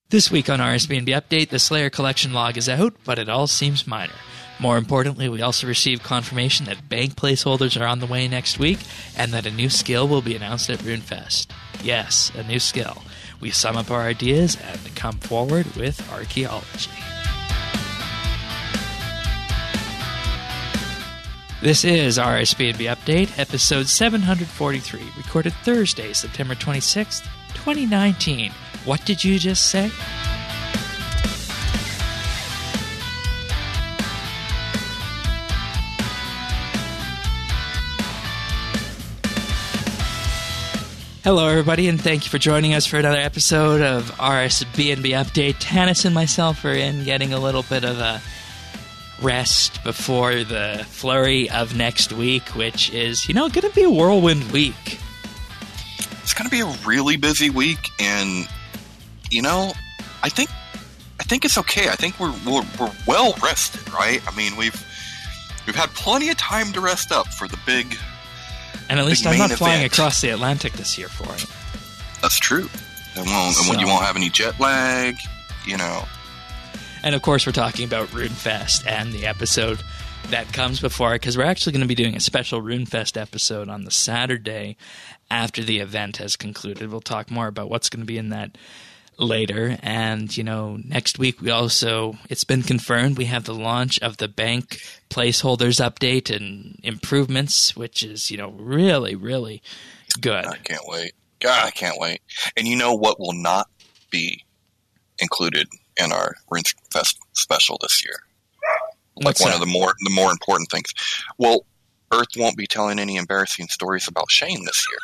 This week on RSBNB Update, the Slayer collection log is out, but it all seems minor. More importantly, we also received confirmation that bank placeholders are on the way next week, and that a new skill will be announced at RuneFest. Yes, a new skill. We sum up our ideas and come forward with archaeology. This is RSBNB Update, episode 743, recorded Thursday, September 26th, 2019. What did you just say? Hello, everybody, and thank you for joining us for another episode of RSBNB Update. Tanis and myself are in getting a little bit of a rest before the flurry of next week, which is, going to be a whirlwind week. It's going to be a really busy week, and I think it's okay. I think we're well rested, right? I mean, we've had plenty of time to rest up for the big. And at least I'm not flying across the Atlantic this year for it. That's true. You won't have any jet lag, And of course, we're talking about RuneFest and the episode that comes before it, because we're actually going to be doing a special RuneFest episode on the Saturday after the event has concluded. We'll talk more about what's going to be in that later. And, next week it's been confirmed, we have the launch of the bank placeholders update and improvements, which is, really, really good. I can't wait. God, I can't wait. And what will not be included in our RuneFest special this year? What's one that? of the more important things. Well, Earth won't be telling any embarrassing stories about Shane this year.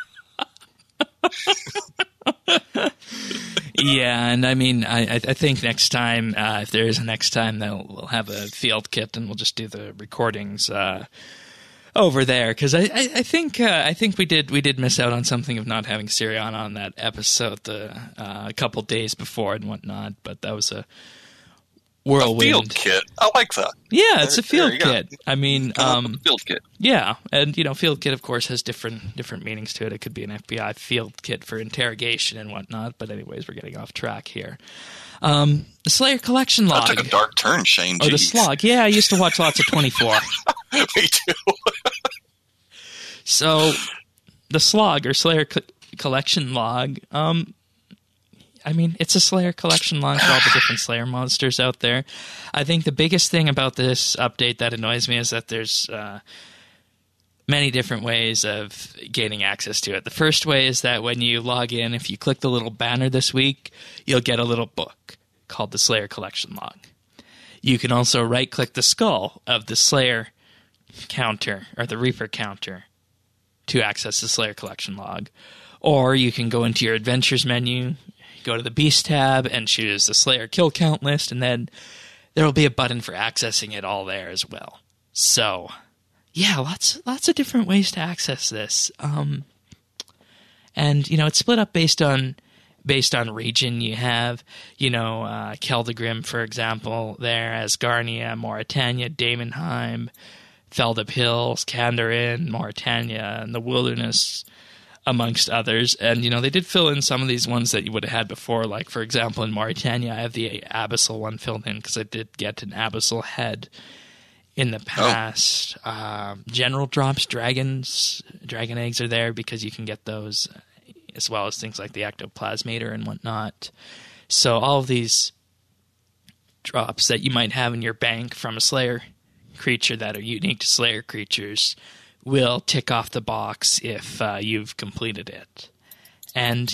Yeah, and I think next time, if there is a next time, we'll have a field kit and we'll just do the recordings over there, because I think we did miss out on something of not having Sirion on that episode a couple days before and whatnot, but that was a whirlwind. A field kit. I like that. Yeah, it's a field kit. Field kit. Yeah, and field kit, of course, has different meanings to it. It could be an FBI field kit for interrogation and whatnot. But anyways, we're getting off track here. The Slayer collection log. That took a dark turn, Shane. Oh, the slog. Yeah, I used to watch lots of 24. Me too. So, the slog, or Slayer collection log. It's a Slayer collection log for all the different Slayer monsters out there. I think the biggest thing about this update that annoys me is that there's many different ways of gaining access to it. The first way is that when you log in, if you click the little banner this week, you'll get a little book called the Slayer collection log. You can also right-click the skull of the Slayer counter, or the Reaper counter, to access the Slayer collection log. Or you can go into your adventures menu, go to the Beast tab, and choose the Slayer kill count list, and then there will be a button for accessing it all there as well. So, yeah, lots of different ways to access this. And it's split up based on region. You have, Keldagrim, for example, there, Asgarnia, Mauritania, Daemonheim, Feldip Hills, Kandarin, Mauritania, and the Wilderness, amongst others. And, they did fill in some of these ones that you would have had before. Like, for example, in Mauritania, I have the Abyssal one filled in because I did get an Abyssal head in the past. General drops, dragon eggs are there because you can get those, as well as things like the Ectoplasmator and whatnot. So all of these drops that you might have in your bank from a Slayer creature that are unique to Slayer creatures will tick off the box if you've completed it. And,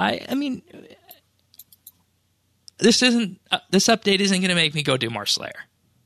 this update isn't going to make me go do more Slayer.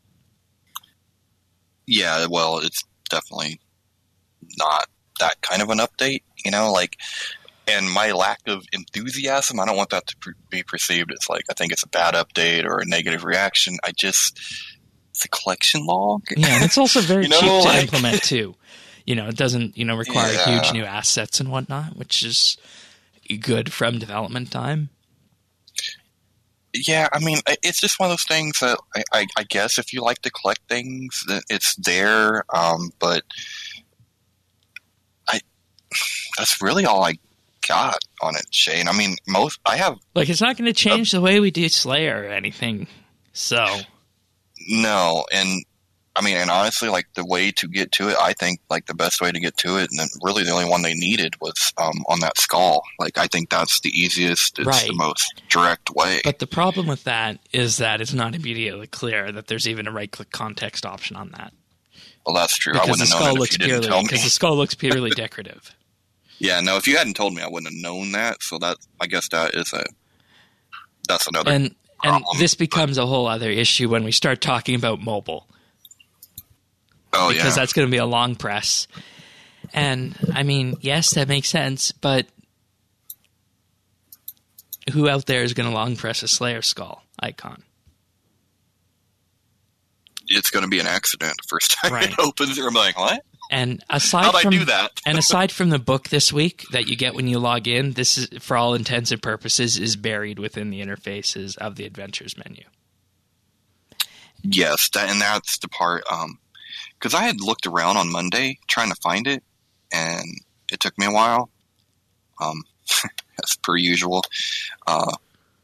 Yeah, well, it's definitely not that kind of an update, and my lack of enthusiasm, I don't want that to be perceived as I think it's a bad update or a negative reaction. It's a collection log. Yeah, and it's also very cheap to implement, too. It doesn't, require huge new assets and whatnot, which is good from development time. Yeah, it's just one of those things that I guess if you like to collect things, it's there. But that's really all I got on it, Shane. I mean, I have Like, it's not going to change the way we do Slayer or anything. So, no, and I mean, and honestly, like the way to get to it, I think like the best way to get to it, and then really the only one they needed was on that skull. Like, I think that's the easiest. It's Right. the most direct way. but the problem with that is that it's not immediately clear that there's even a right-click context option on that. Well, that's true. I Because the wouldn't have skull known it looks if you didn't purely tell me. because the skull looks purely decorative. Yeah, no, if you hadn't told me, I wouldn't have known that. So that, I guess that's another And problem. this becomes a whole other issue when we start talking about mobile. Because that's going to be a long press. And, I mean, yes, that makes sense, but who out there is going to long press a Slayer skull icon? It's going to be an accident the first time Right. it opens. I'm like, what? And aside How'd I from do that? and aside from the book this week that you get when you log in, this is, for all intents and purposes, is buried within the interfaces of the Adventures menu. Yes, and that's the part. Because I had looked around on Monday trying to find it, and it took me a while. As per usual. But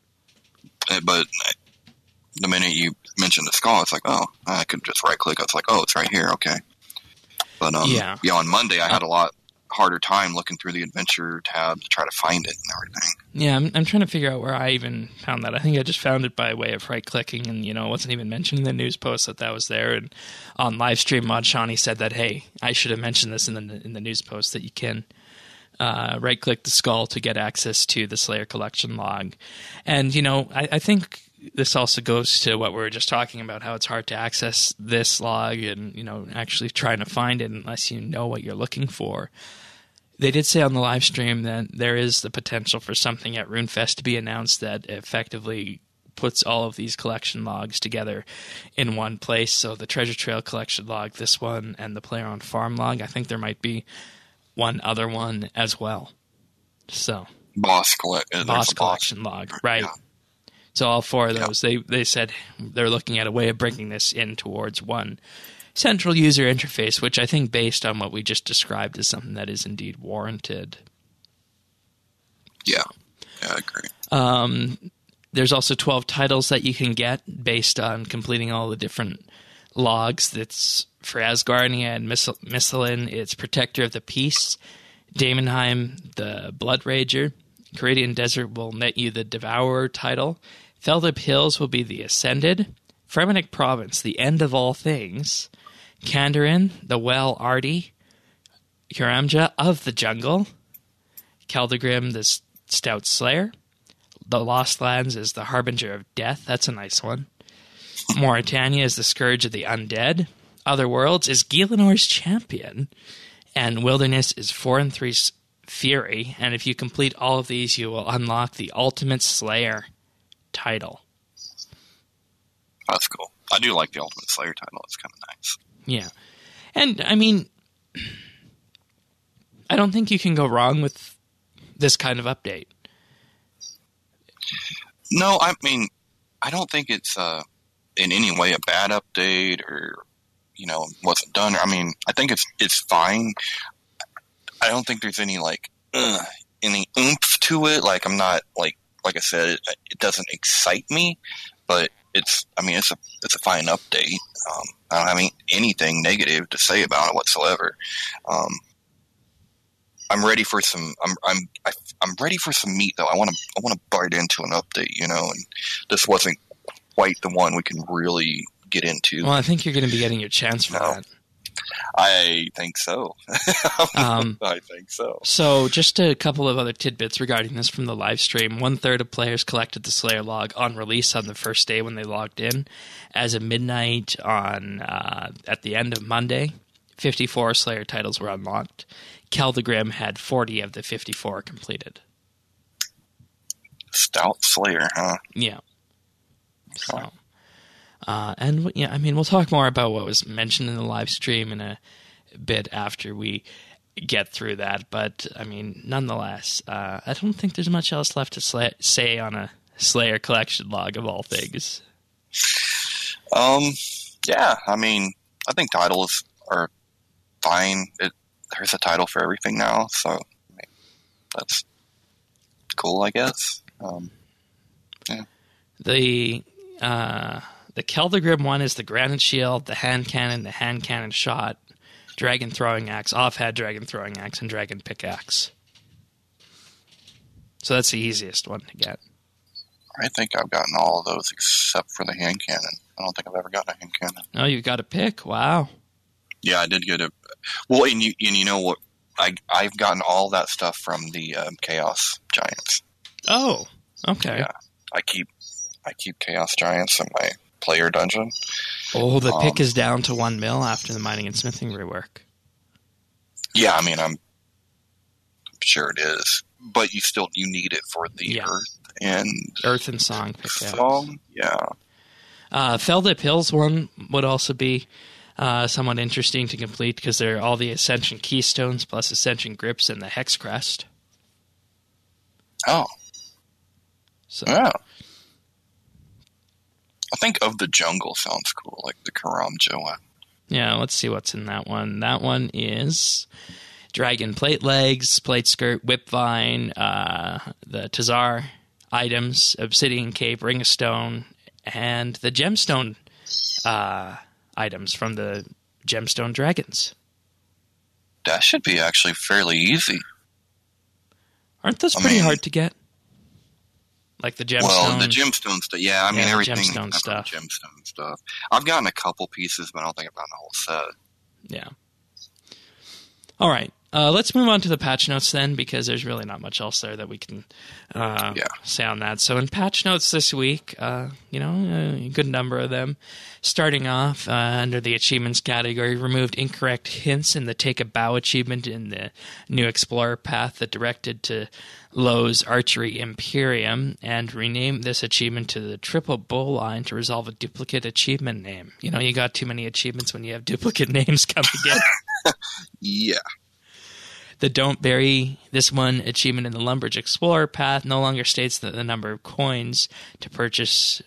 the minute you mentioned the skull, it's like, oh, I could just right click. It's like, oh, it's right here. Okay. But Yeah. on Monday I had a lot harder time looking through the adventure tab to try to find it and everything. Yeah, I'm trying to figure out where I even found that. I think I just found it by way of right-clicking, and, it wasn't even mentioned in the news post that was there. And on Livestream, Mod Shawnee said that, hey, I should have mentioned this in the news post, that you can right-click the skull to get access to the Slayer collection log. And, I think this also goes to what we were just talking about, how it's hard to access this log and, actually trying to find it unless you know what you're looking for. They did say on the live stream that there is the potential for something at RuneFest to be announced that effectively puts all of these collection logs together in one place. So the Treasure Trail collection log, this one, and the Player on Farm log. I think there might be one other one as well. So Boss collection log, right? Yeah. So all four of those, they said they're looking at a way of bringing this in towards one central user interface, which I think, based on what we just described, is something that is indeed warranted. Yeah, I agree. There's also 12 titles that you can get based on completing all the different logs. That's for Asgardia and Misselin. It's Protector of the Peace, Daemonheim, the Blood Rager. Caridian Desert will net you the Devourer title. Feldip Hills will be the Ascended. Fremennik Province, the End of All Things. Kandarin, the Well Arty. Karamja of the Jungle. Keldagrim, the Stout Slayer. The Lost Lands is the Harbinger of Death. That's a nice one. Mauritania is the Scourge of the Undead. Other Worlds is Gielenor's Champion. And Wilderness is 4 and 3's Fury. And if you complete all of these, you will unlock the Ultimate Slayer title. That's cool. I do like the Ultimate Slayer title. It's kind of nice. Yeah. And, I mean, I don't think you can go wrong with this kind of update. No, I mean, I don't think it's in any way a bad update or, wasn't done. I mean, I think it's fine. I don't think there's any, any oomph to it. Like, I'm not, like I said, it doesn't excite me, but it's a fine update. I don't have anything negative to say about it whatsoever. I'm ready for some. I'm ready for some meat, though. I want to bite into an update, and this wasn't quite the one we can really get into. Well, I think you're going to be getting your chance for that. I think so. I think so. So, just a couple of other tidbits regarding this from the live stream. 1/3 of players collected the Slayer log on release on the first day when they logged in. As of midnight at the end of Monday, 54 Slayer titles were unlocked. Keldagrim had 40 of the 54 completed. Stout Slayer, huh? Yeah. So, we'll talk more about what was mentioned in the live stream in a bit after we get through that. But, nonetheless, I don't think there's much else left to say on a Slayer collection log of all things. Yeah, I think titles are fine. There's a title for everything now, so that's cool, I guess. The Keldagrim one is the granite shield, the hand cannon shot, dragon throwing axe, offhand dragon throwing axe, and dragon pickaxe. So that's the easiest one to get. I think I've gotten all of those except for the hand cannon. I don't think I've ever gotten a hand cannon. Oh, you got a pick? Wow. Yeah, I did get it. Well, and you know what? I've gotten all that stuff from the Chaos Giants. Oh, okay. Yeah, I keep Chaos Giants in my player dungeon. Oh, the pick is down to 1 mil after the mining and smithing rework. Yeah, I mean, I'm sure it is, but you need it for the Earth and Song pickaxe. Yeah. Feldip Hills one would also be somewhat interesting to complete because they're all the Ascension Keystones plus Ascension Grips and the Hex Crest. Oh. So. Yeah. I think Of the Jungle sounds cool, like the Karamja one. Yeah, let's see what's in that one. That one is Dragon Plate Legs, Plate Skirt, Whipvine, the Tazar items, Obsidian Cape, Ring of Stone, and the Gemstone items from the Gemstone Dragons. That should be actually fairly easy. Aren't those pretty hard to get? Like the gemstone. Well, the gemstone stuff. Yeah, I mean everything. Gemstone stuff. Gemstone stuff. I've gotten a couple pieces, but I don't think I've gotten a whole set. Yeah. All right. Let's move on to the patch notes then, because there's really not much else there that we can say on that. So in patch notes this week, a good number of them. Starting off under the achievements category, removed incorrect hints in the Take a Bow achievement in the new Explorer path that directed to Lowe's Archery Imperium, and renamed this achievement to the Triple Bull Line to resolve a duplicate achievement name. You know, you got too many achievements when you have duplicate names coming in. Yeah. The Don't Bury This One achievement in the Lumbridge Explorer path no longer states that the number of coins to purchase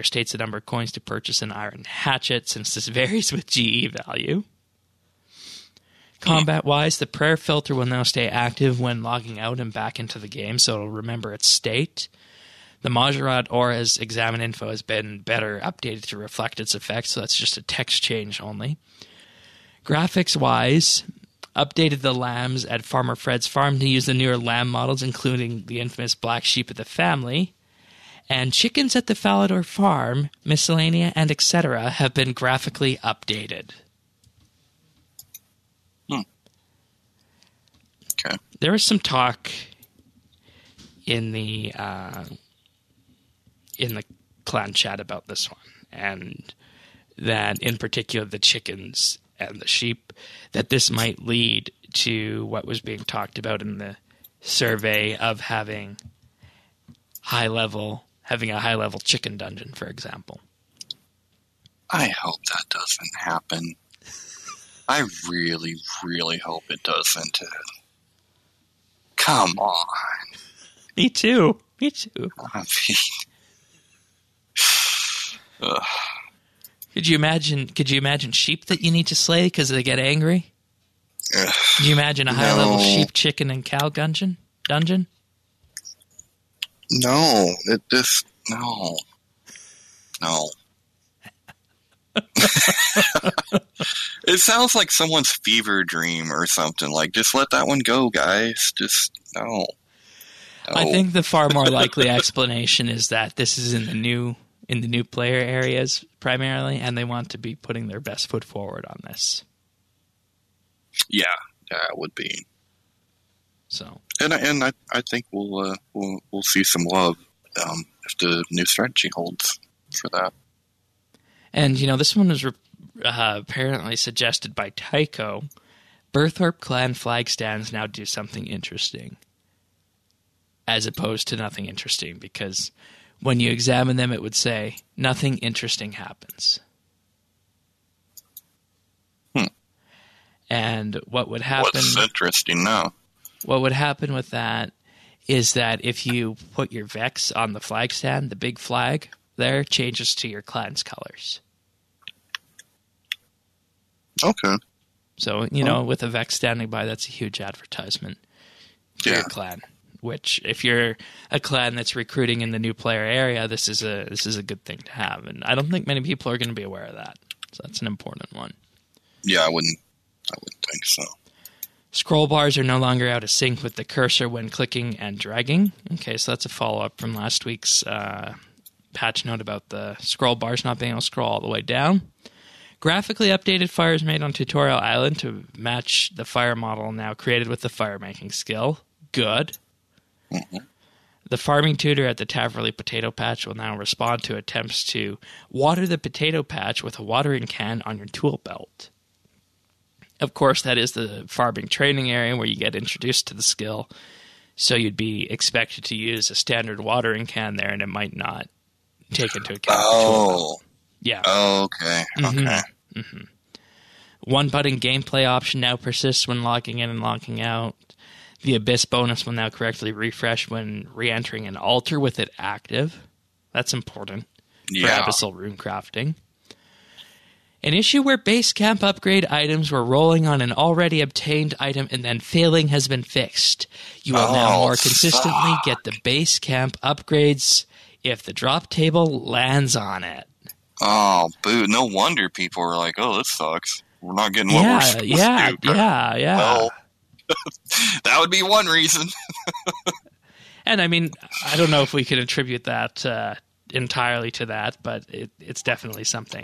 an iron hatchet, since this varies with GE value. Combat-wise, the prayer filter will now stay active when logging out and back into the game, so it'll remember its state. The Majorat Aura's examine info has been better updated to reflect its effects, so that's just a text change only. Graphics-wise, updated the lambs at Farmer Fred's farm to use the newer lamb models, including the infamous black sheep of the family. And chickens at the Falador farm, Miscellanea, and etc. have been graphically updated. Okay. There was some talk in the clan chat about this one, and that in particular the chickens and the sheep, that this might lead to what was being talked about in the survey of having a high-level chicken dungeon, for example. I hope that doesn't happen. I really, really hope it doesn't. Come on. Me too. I mean, Could you imagine sheep that you need to slay because they get angry? Could you imagine a high-level sheep, chicken, and cow dungeon? No. It sounds like someone's fever dream or something. Like, just let that one go, guys. Just, no. I think the far more likely explanation is that this is in the new player areas primarily, and they want to be putting their best foot forward on this. Yeah, it would be. So, and I think we'll see some love if the new strategy holds for that. And this one was apparently suggested by Tycho. Berthorpe clan flag stands now do something interesting, as opposed to nothing interesting, because when you examine them, it would say, nothing interesting happens. And what would happen... What's interesting now? What would happen with that is that if you put your Vex on the flag stand, the big flag there changes to your clan's colors. Okay. So, with a Vex standing by, that's a huge advertisement for your clan. which if you're a clan that's recruiting in the new player area, this is a good thing to have. And I don't think many people are going to be aware of that. So that's an important one. Yeah, I wouldn't think so. Scroll bars are no longer out of sync with the cursor when clicking and dragging. Okay, so that's a follow-up from last week's patch note about the scroll bars not being able to scroll all the way down. Graphically updated fires made on Tutorial Island to match the fire model now created with the fire making skill. Good. Mm-hmm. The farming tutor at the Taverley Potato Patch will now respond to attempts to water the potato patch with a watering can on your tool belt. Of course, that is the farming training area where you get introduced to the skill, so you'd be expected to use a standard watering can there, and it might not take into account the tool belt. Yeah. Oh, okay. Mm-hmm. Okay. Mm-hmm. One-button gameplay option now persists when logging in and logging out. The Abyss bonus will now correctly refresh when re-entering an altar with it active. That's important for Abyssal rune crafting. An issue where base camp upgrade items were rolling on an already obtained item and then failing has been fixed. You will now more consistently get the base camp upgrades if the drop table lands on it. Oh, boo. No wonder people are like, oh, this sucks. We're not getting what we're supposed to do. Yeah. Well, that would be one reason. And I mean, I don't know if we could attribute that entirely to that, but it's definitely something.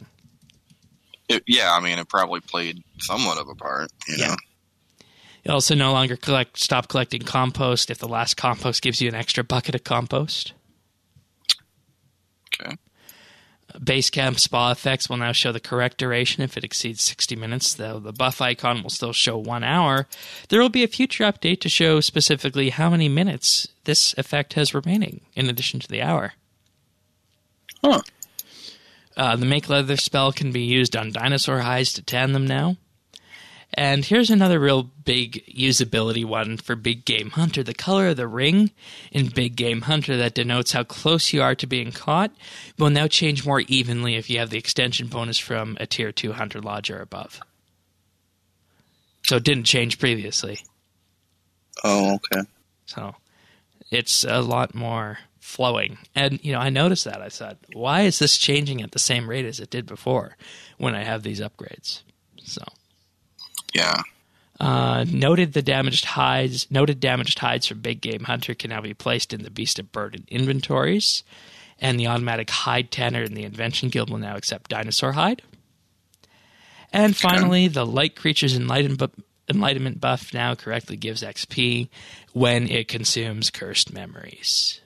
It probably played somewhat of a part, you know. You also no longer stop collecting compost if the last compost gives you an extra bucket of compost. Okay. Base camp spa effects will now show the correct duration if it exceeds 60 minutes, though the buff icon will still show 1 hour. There will be a future update to show specifically how many minutes this effect has remaining, in addition to the hour. Huh. The Make Leather spell can be used on dinosaur hides to tan them now. And here's another real big usability one for Big Game Hunter. The color of the ring in Big Game Hunter that denotes how close you are to being caught will now change more evenly if you have the extension bonus from a Tier 2 Hunter Lodge or above. So it didn't change previously. Oh, okay. So it's a lot more flowing. And, I noticed that. I thought, why is this changing at the same rate as it did before when I have these upgrades? So... yeah. Noted damaged hides from Big Game Hunter can now be placed in the Beast of Burden inventories, and the automatic hide tanner in the Invention Guild will now accept dinosaur hide. And finally, the Light Creatures Enlightenment buff now correctly gives XP when it consumes cursed memories.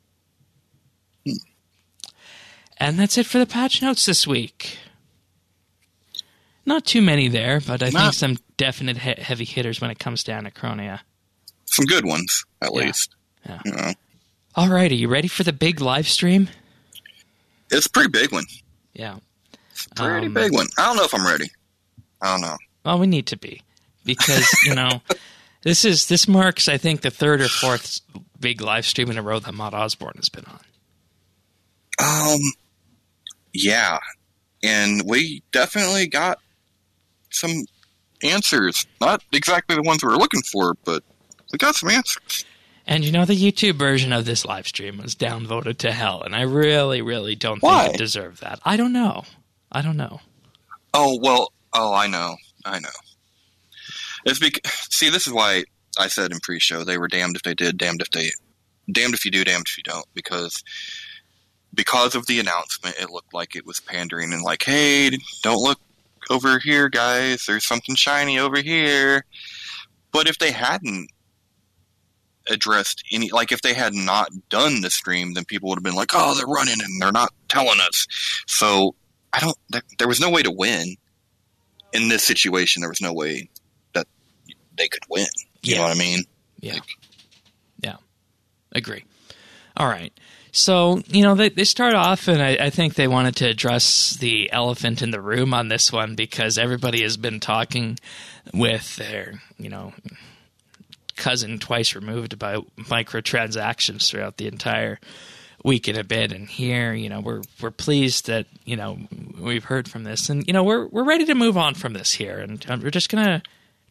And that's it for the patch notes this week. Not too many there, but I think some definite heavy hitters when it comes down to Chronia. Some good ones, at least. Yeah. You know. All right, are you ready for the big live stream? It's a pretty big one. Yeah. It's a pretty big one. I don't know if I'm ready. I don't know. Well, we need to be. Because, this marks, I think, the third or fourth big live stream in a row that Maud Osborne has been on. Yeah. And we definitely got some answers. Not exactly the ones we were looking for, but we got some answers. And the YouTube version of this live stream was downvoted to hell, and I really, really don't think it deserved that. I don't know. Oh, well, I know. It's see, this is why I said in pre-show they were damned if they did, damned if you do, damned if you don't, because of the announcement, it looked like it was pandering and like, hey, don't look over here, guys. There's something shiny over here. But if they hadn't addressed if they had not done the stream, then people would have been like, oh, they're running and they're not telling us. So there was no way to win in this situation. There was no way that they could win. You know what I mean? Yeah. Yeah. Agree. All right. So, they start off, and I think they wanted to address the elephant in the room on this one because everybody has been talking with their, cousin twice removed about microtransactions throughout the entire week and a bit. And here, we're pleased that, we've heard from this. And, we're ready to move on from this here. And we're just going to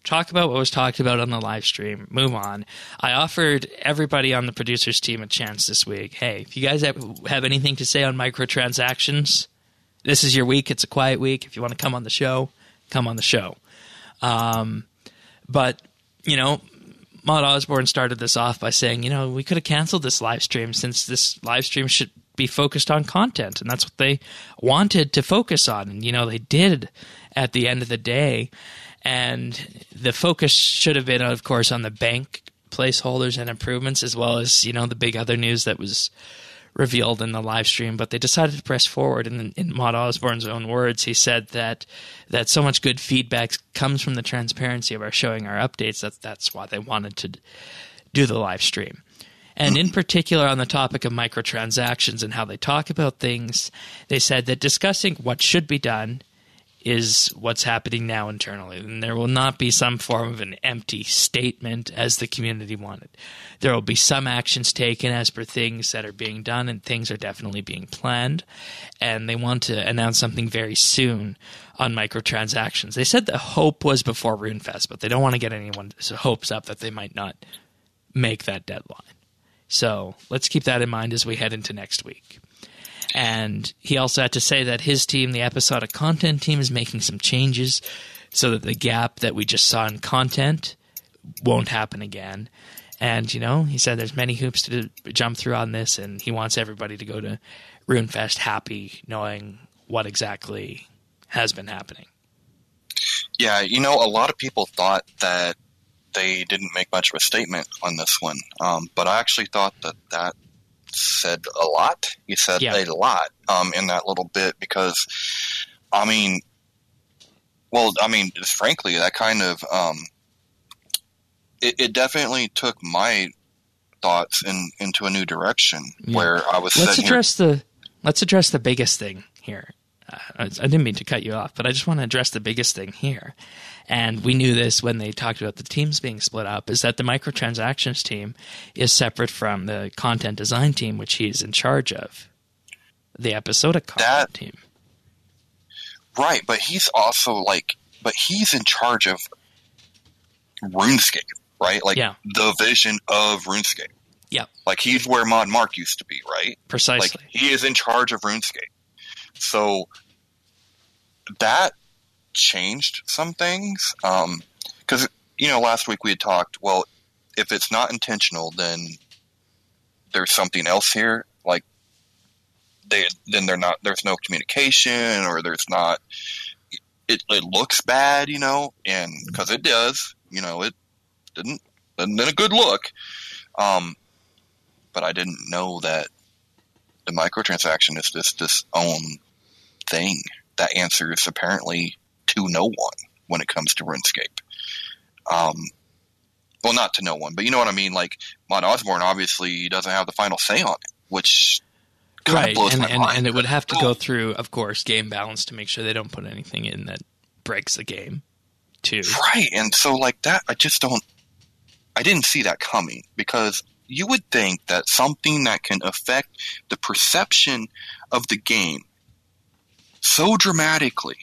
talk about what was talked about on the live stream, move on. I offered everybody on the producers team a chance this week. Hey, if you guys have anything to say on microtransactions, this is your week. It's a quiet week. If you want to come on the show, come on the show. But, Maud Osborne started this off by saying, we could have canceled this live stream since this live stream should be focused on content. And that's what they wanted to focus on. And, they did at the end of the day. And the focus should have been, of course, on the bank placeholders and improvements, as well as, the big other news that was revealed in the live stream. But they decided to press forward. And in Maud Osborne's own words, he said that so much good feedback comes from the transparency of our showing our updates. That's why they wanted to do the live stream. And in particular, on the topic of microtransactions and how they talk about things, they said that discussing what should be done is what's happening now internally. And there will not be some form of an empty statement as the community wanted. There will be some actions taken as per things that are being done, and things are definitely being planned. And they want to announce something very soon on microtransactions. They said the hope was before RuneFest, but they don't want to get anyone's hopes up that they might not make that deadline. So let's keep that in mind as we head into next week. And he also had to say that his team, the episodic content team, is making some changes so that the gap that we just saw in content won't happen again. And, he said there's many hoops to jump through on this, and he wants everybody to go to RuneFest happy, knowing what exactly has been happening. Yeah, a lot of people thought that they didn't make much of a statement on this one. But I actually thought that said a lot. He said a lot in that little bit because, just frankly, that kind of it definitely took my thoughts into a new direction where I was. Let's address the biggest thing here. I didn't mean to cut you off, but I just want to address the biggest thing here. And we knew this when they talked about the teams being split up, is that the microtransactions team is separate from the content design team, which he's in charge of. The episodic content team. Right, but he's also he's in charge of RuneScape, right? The vision of RuneScape. Yeah. He's where Mod Mark used to be, right? Precisely. He is in charge of RuneScape. So that changed some things. Because, last week we had talked, well, if it's not intentional, then there's something else here. There's no communication, or there's not, it looks bad, and because it does, it didn't a good look. But I didn't know that the microtransaction is this own thing that answers apparently to no one when it comes to RuneScape. Well, not to no one, but you know what I mean? Maud Osborne obviously doesn't have the final say on it, which kind of blows my mind. And it would have to go through, of course, game balance to make sure they don't put anything in that breaks the game, too. Right, and so that, I didn't see that coming, because you would think that something that can affect the perception of the game so dramatically,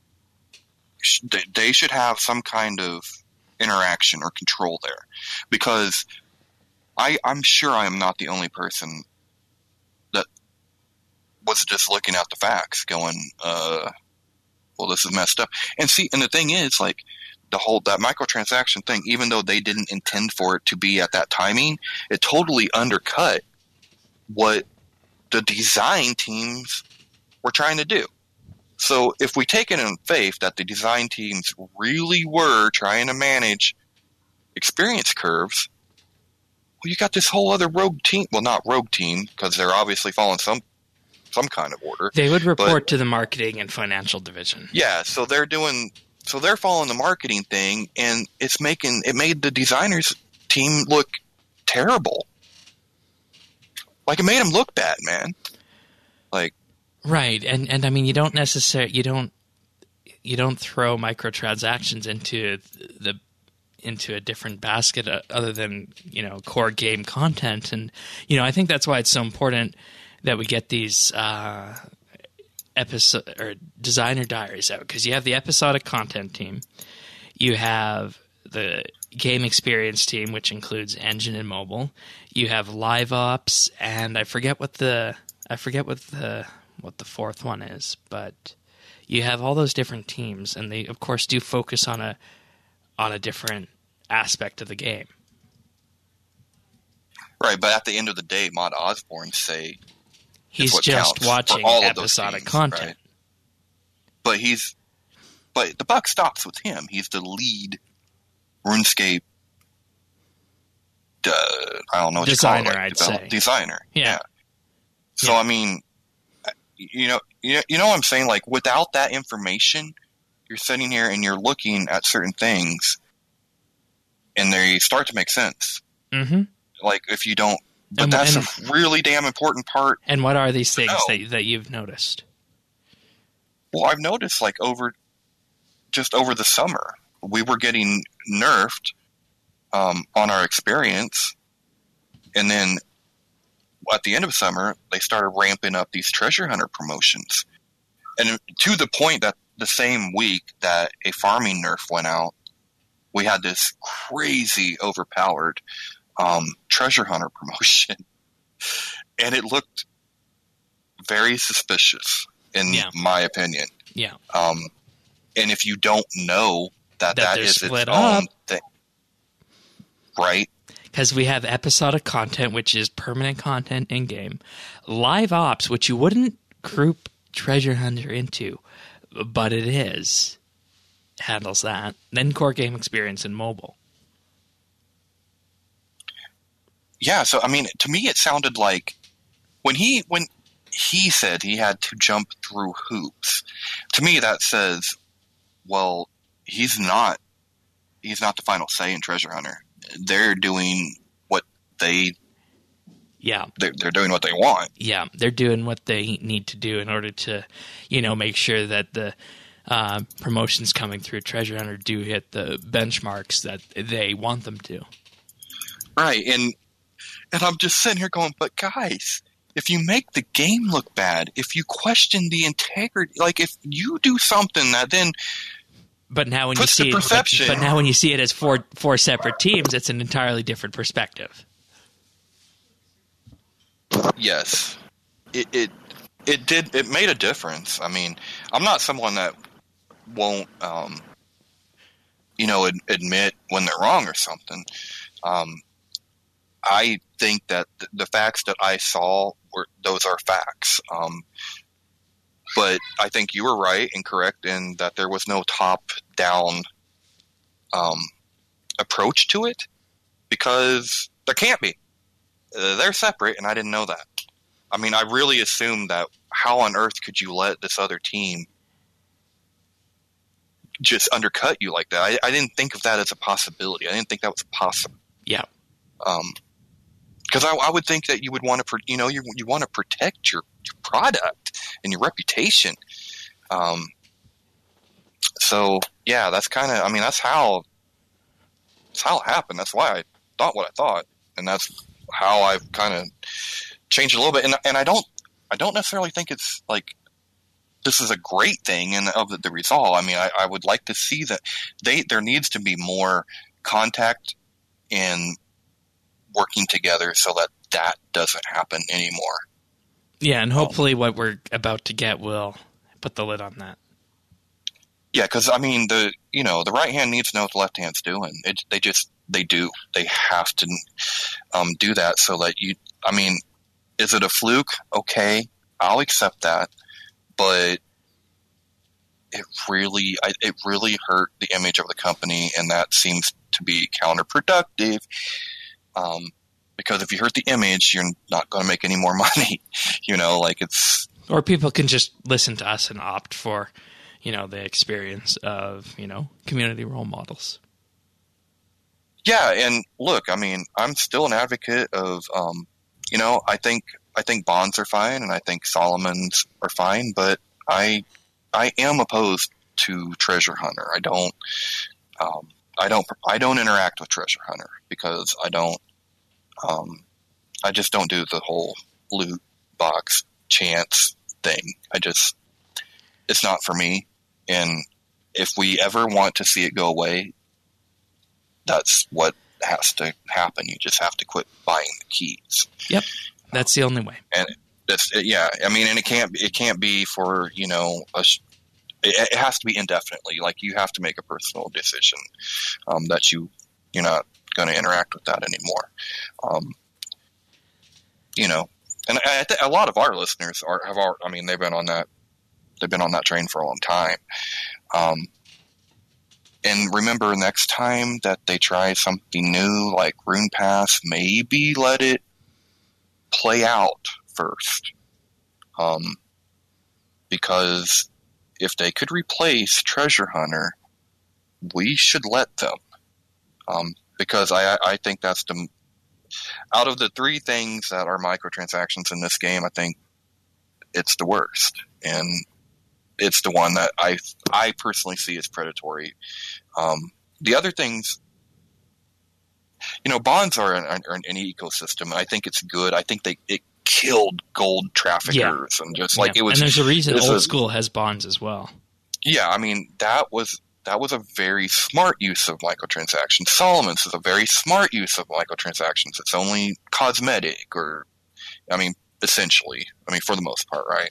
they should have some kind of interaction or control there. Because I'm sure I am not the only person that was just looking at the facts going, well, this is messed up. And the thing is, that microtransaction thing, even though they didn't intend for it to be at that timing, it totally undercut what the design teams were trying to do. So if we take it in faith that the design teams really were trying to manage experience curves, well, you got this whole other rogue team. Well, not rogue team, because they're obviously following some kind of order. They would report to the marketing and financial division. Yeah, so they're following the marketing thing, and it made the designers team look terrible. It made them look bad, man. Right, and I mean, you don't throw microtransactions into a different basket other than core game content, and I think that's why it's so important that we get these episode or designer diaries out, because you have the episodic content team, you have the game experience team, which includes engine and mobile. You have live ops, and I forget what the fourth one is, but you have all those different teams, and they of course do focus on a different aspect of the game. Right, but at the end of the day, Mod Osborne say he's just watching episodic content. Right? But the buck stops with him. He's the lead RuneScape. I don't know what designer, you call it. I'd say Designer. Yeah. So I mean, you know what I'm saying. Like without that information, you're sitting here and you're looking at certain things, and they start to make sense. Mm-hmm. Like if you don't, but that's a really damn important part. And what are these things that you've noticed? Well, I've noticed like over the summer, we were getting nerfed on our experience, and then at the end of summer, they started ramping up these treasure hunter promotions, and to the point that the same week that a farming nerf went out, we had this crazy overpowered treasure hunter promotion, and it looked very suspicious in my opinion. Yeah. And if you don't know that is its own thing, right? Because we have episodic content, which is permanent content in game, live ops, which you wouldn't group treasure hunter into, but it is, handles that. Then core game experience and mobile. Yeah, so I mean, to me, it sounded like when he said he had to jump through hoops. To me, that says, well, he's not the final say in Treasure Hunter. They're doing what they're doing what they want. Yeah, they're doing what they need to do in order to, make sure that the promotions coming through Treasure Hunter do hit the benchmarks that they want them to. Right, and I'm just sitting here going, but guys, if you make the game look bad, if you question the integrity, like if you do something that then but now when you see it, but now when you see it as four separate teams, it's an entirely different perspective. Yes, it made a difference. I mean, I'm not someone that won't admit when they're wrong or something. I think that the facts that I saw those are facts. But I think you were right and correct in that there was no top-down approach to it, because there can't be. They're separate, and I didn't know that. I mean, I really assumed that how on earth could you let this other team just undercut you like that? I didn't think of that as a possibility. I didn't think that was possible. Yeah. Because I would think that you would want to, you want to protect your product and your reputation. So yeah, that's kind of, I mean, that's how it happened. That's why I thought what I thought, and that's how I've kind of changed a little bit. And I don't necessarily think it's like this is a great thing of the result. I mean, I would like to see that there needs to be more contact and working together so that doesn't happen anymore. Yeah, and hopefully what we're about to get will put the lid on that. Yeah, because I mean the right hand needs to know what the left hand's doing. They do. They have to do that so that I mean, is it a fluke? Okay, I'll accept that, but it really hurt the image of the company, and that seems to be counterproductive. Because if you hurt the image, you're not going to make any more money. Or people can just listen to us and opt for, the experience of, community role models. Yeah, and look, I mean, I'm still an advocate of, I think Bonds are fine, and I think Solomons are fine, but I am opposed to Treasure Hunter. I don't interact with Treasure Hunter because I just don't do the whole loot box chance thing. It's not for me. And if we ever want to see it go away, that's what has to happen. You just have to quit buying the keys. Yep, that's the only way. And that's yeah. I mean, and it can't be for it has to be indefinitely. Like you have to make a personal decision that you're not going to interact with that anymore. And a lot of our listeners they've been on that train for a long time. And remember, next time that they try something new like Rune Pass, maybe let it play out first. Because if they could replace Treasure Hunter, we should let them. Because I think that's out of the three things that are microtransactions in this game, I think it's the worst. And it's the one that I personally see as predatory. The other things, bonds are an ecosystem. I think it's good. I think it killed gold traffickers and just like it was. And there's a reason Old School has bonds as well. Yeah, I mean that was a very smart use of microtransactions. Solomon's is a very smart use of microtransactions. It's only cosmetic, essentially. For the most part, right?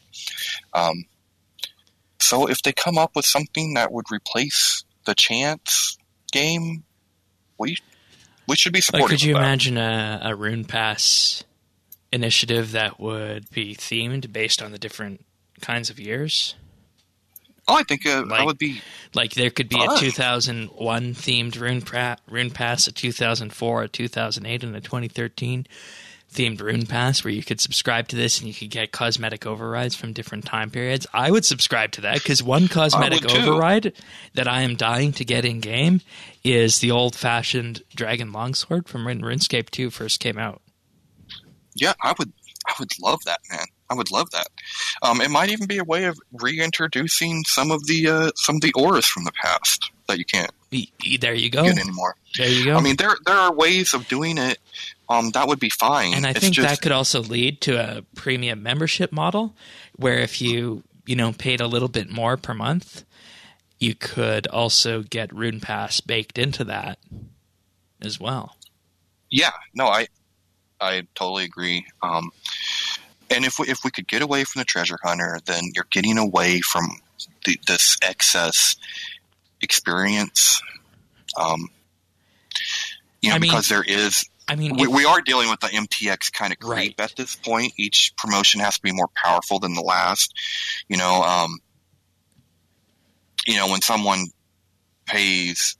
So if they come up with something that would replace the chance game, we should be supportive. Could you imagine a Rune Pass initiative that would be themed based on the different kinds of years? Oh, I think that would be there could be fun. A 2001 themed Rune Pass, a 2004, a 2008, and a 2013 themed Rune Pass where you could subscribe to this and you could get cosmetic overrides from different time periods. I would subscribe to that because one cosmetic override that I am dying to get in game is the old-fashioned Dragon Longsword from when RuneScape 2 first came out. Yeah, I would love that, man. I would love that. It might even be a way of reintroducing some of the auras from the past that you can't. There you go. Get anymore. There you go. I mean, there are ways of doing it. That would be fine. And I think that could also lead to a premium membership model where if you paid a little bit more per month, you could also get Rune Pass baked into that as well. Yeah, no, I totally agree. And if we could get away from the Treasure Hunter, then you're getting away from this excess experience. Because there is. We are dealing with the MTX kind of creep at this point. Each promotion has to be more powerful than the last. When someone pays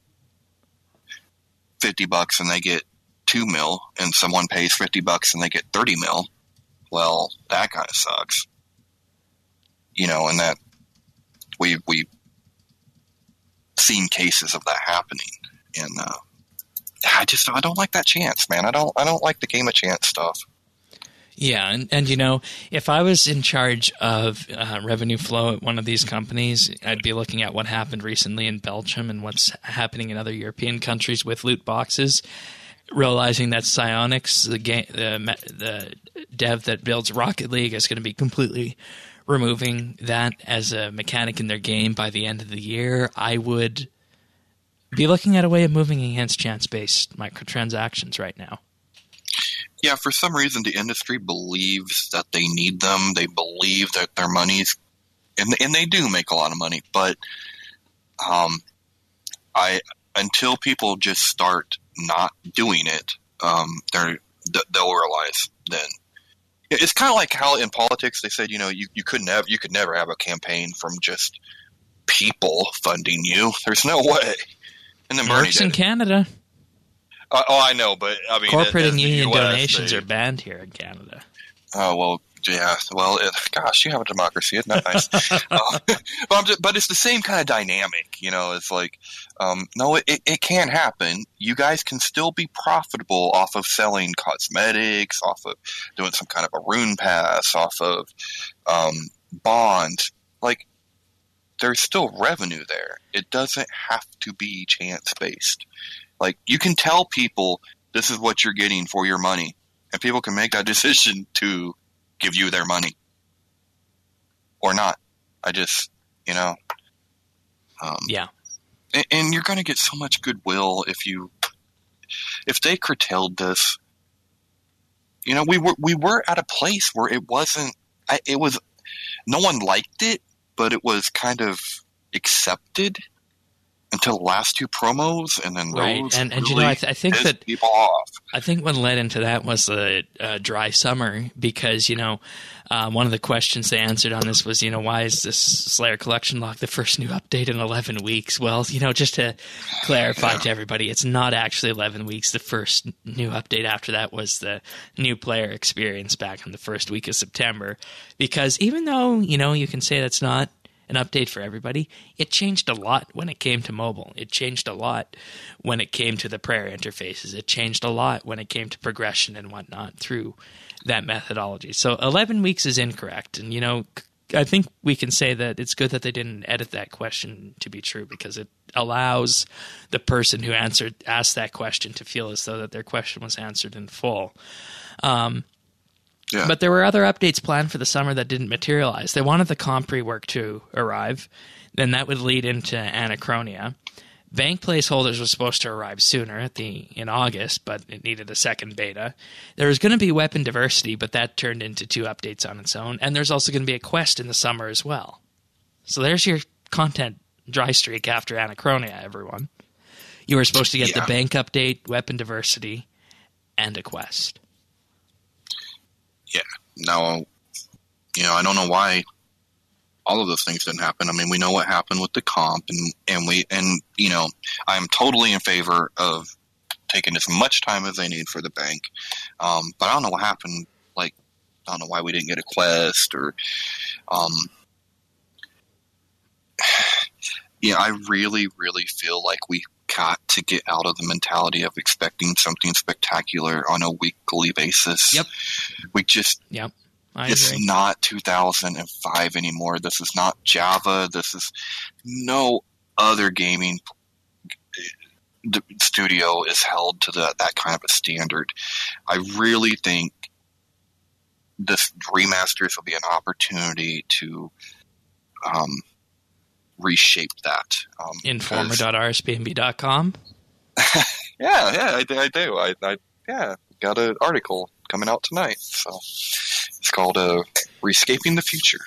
$50 and they get 2 mil, and someone pays $50 and they get 30 mil, well, that kind of sucks. And that we've seen cases of that happening, and I don't like that chance, man. I don't like the game of chance stuff. Yeah, and if I was in charge of revenue flow at one of these companies, I'd be looking at what happened recently in Belgium and what's happening in other European countries with loot boxes, realizing that Psyonix, the dev that builds Rocket League, is going to be completely removing that as a mechanic in their game by the end of the year. I would be looking at a way of moving against chance-based microtransactions right now. Yeah, for some reason the industry believes that they need them. They believe that their money's and they do make a lot of money, but until people just start not doing it, they'll realize then. It's kind of like how in politics they said, you could never have a campaign from just people funding you. There's no way. And then Works in Canada. I know, but I mean, corporate and union donations are banned here in Canada. Oh well, yeah. Well, gosh, you have a democracy. Isn't that nice? But it's the same kind of dynamic, It's like, no, it can't happen. You guys can still be profitable off of selling cosmetics, off of doing some kind of a Rune Pass, off of bonds. Like, there's still revenue there. It doesn't have to be chance based. Like, you can tell people this is what you're getting for your money, and people can make that decision to give you their money or not. I just, yeah. And you're going to get so much goodwill if you if they curtailed this, we were at a place where it wasn't. It was no one liked it, but it was kind of accepted until the last two promos, and then right. those And really I think that people off. I think what led into that was the dry summer, because one of the questions they answered on this was, why is this Slayer Collection Lock the first new update in 11 weeks? Well, just to clarify to everybody, it's not actually 11 weeks. The first new update after that was the new player experience back in the first week of September, because even though, you can say that's not an update for everybody, it changed a lot when it came to mobile. It changed a lot when it came to the prayer interfaces. It changed a lot when it came to progression and whatnot through that methodology. So 11 weeks is incorrect. And, I think we can say that it's good that they didn't edit that question to be true, because it allows the person who asked that question to feel as though that their question was answered in full. Yeah. But there were other updates planned for the summer that didn't materialize. They wanted the comp rework to arrive. Then that would lead into Anachronia. Bank placeholders were supposed to arrive sooner in August, but it needed a second beta. There was going to be weapon diversity, but that turned into 2 updates on its own. And there's also going to be a quest in the summer as well. So there's your content dry streak after Anachronia, everyone. You were supposed to get the bank update, weapon diversity, and a quest. Yeah. Now, I don't know why all of those things didn't happen. I mean, we know what happened with the comp, and I'm totally in favor of taking as much time as they need for the bank. But I don't know what happened. Like, I don't know why we didn't get a quest, or, I really, really feel like we got to get out of the mentality of expecting something spectacular on a weekly basis. Yep. We just, it's agree. not 2005 anymore. This is not Java. This is no other gaming studio is held to that kind of a standard. I really think this remasters will be an opportunity to reshape that. Informer.rspnb.com. Yeah, I do. I got an article coming out tonight. So it's called Rescaping the Future.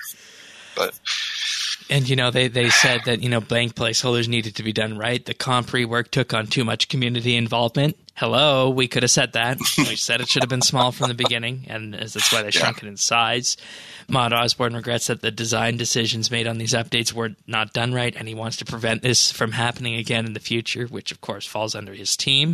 And, they said that, blank placeholders needed to be done right. The comp rework took on too much community involvement. Hello, we could have said that. We said it should have been small from the beginning, and that's why they shrunk it in size. Maud Osborne regrets that the design decisions made on these updates were not done right, and he wants to prevent this from happening again in the future, which, of course, falls under his team.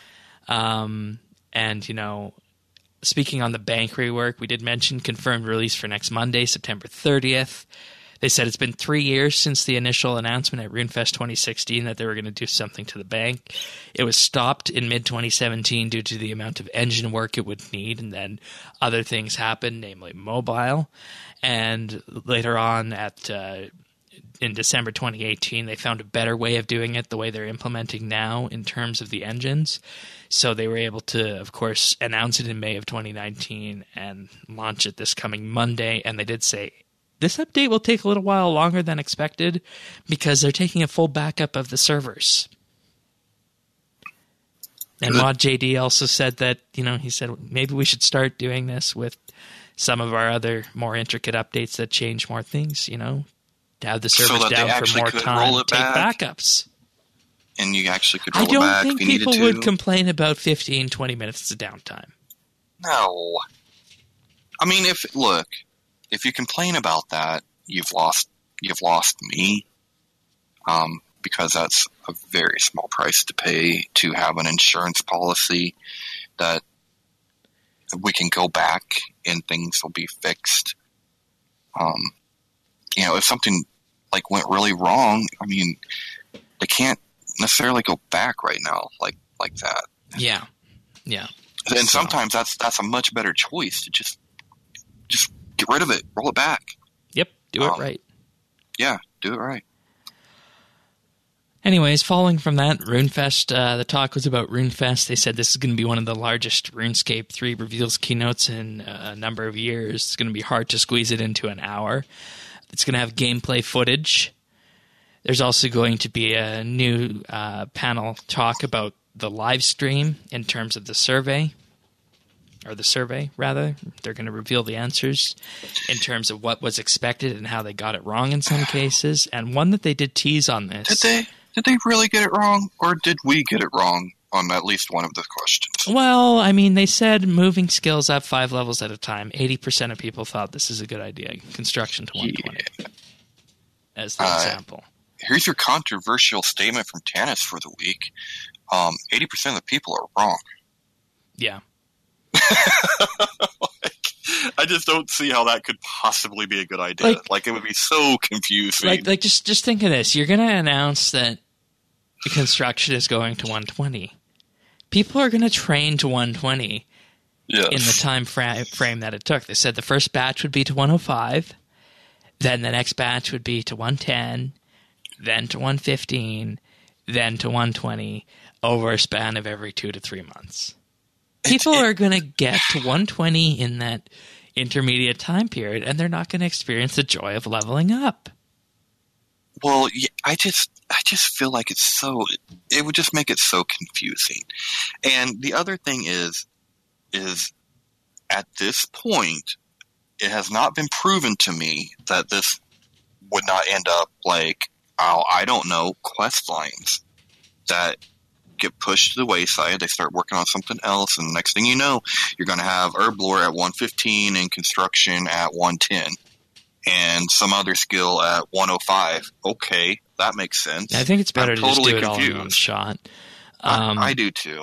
Speaking on the bank rework, we did mention confirmed release for next Monday, September 30th. They said it's been 3 years since the initial announcement at RuneFest 2016 that they were going to do something to the bank. It was stopped in mid-2017 due to the amount of engine work it would need, and then other things happened, namely mobile. And later on in December 2018, they found a better way of doing it, the way they're implementing now in terms of the engines. So they were able to, of course, announce it in May of 2019 and launch it this coming Monday. And they did say, this update will take a little while longer than expected because they're taking a full backup of the servers. And Mod JD also said that, he said, maybe we should start doing this with some of our other more intricate updates that change more things, to have the servers down for more time, take backups. And you actually could roll it back. I don't think people would complain about 15, 20 minutes of downtime. No. I mean, if you complain about that, you've lost me, because that's a very small price to pay to have an insurance policy that we can go back and things will be fixed. If something went really wrong, I mean, they can't necessarily go back right now like that. Yeah. And sometimes that's a much better choice to just get rid of it, roll it back. Yep, do it right. Yeah, do it right. Anyways, following from that, RuneFest, the talk was about RuneFest. They said this is going to be one of the largest RuneScape 3 reveals keynotes in a number of years. It's going to be hard to squeeze it into an hour. It's going to have gameplay footage. There's also going to be a new panel talk about the live stream in terms of the survey. Or the survey, rather. They're going to reveal the answers in terms of what was expected and how they got it wrong in some cases. And one that they did tease on this. Did they really get it wrong? Or did we get it wrong on at least one of the questions? Well, I mean, they said moving skills up 5 levels at a time. 80% of people thought this is a good idea. Construction to 120 as the example. Here's your controversial statement from Tanis for the week. 80% of the people are wrong. Yeah. I just don't see how that could possibly be a good idea. Like it would be so confusing. Like just think of this. You're going to announce that the construction is going to 120. People are going to train to 120 in the time frame that it took. They said the first batch would be to 105, then the next batch would be to 110, then to 115, then to 120 over a span of every 2 to 3 months. People are going to get to 120 in that intermediate time period, and they're not going to experience the joy of leveling up. Well, I just feel like it would just make it so confusing. And the other thing is at this point, it has not been proven to me that this would not end up like, I don't know, quest lines that get pushed to the wayside. They start working on something else, and the next thing you know, you're going to have Herblore at 115 and construction at 110 and some other skill at 105. Okay, that makes sense. I think it's better to just do it all in one shot. I do too.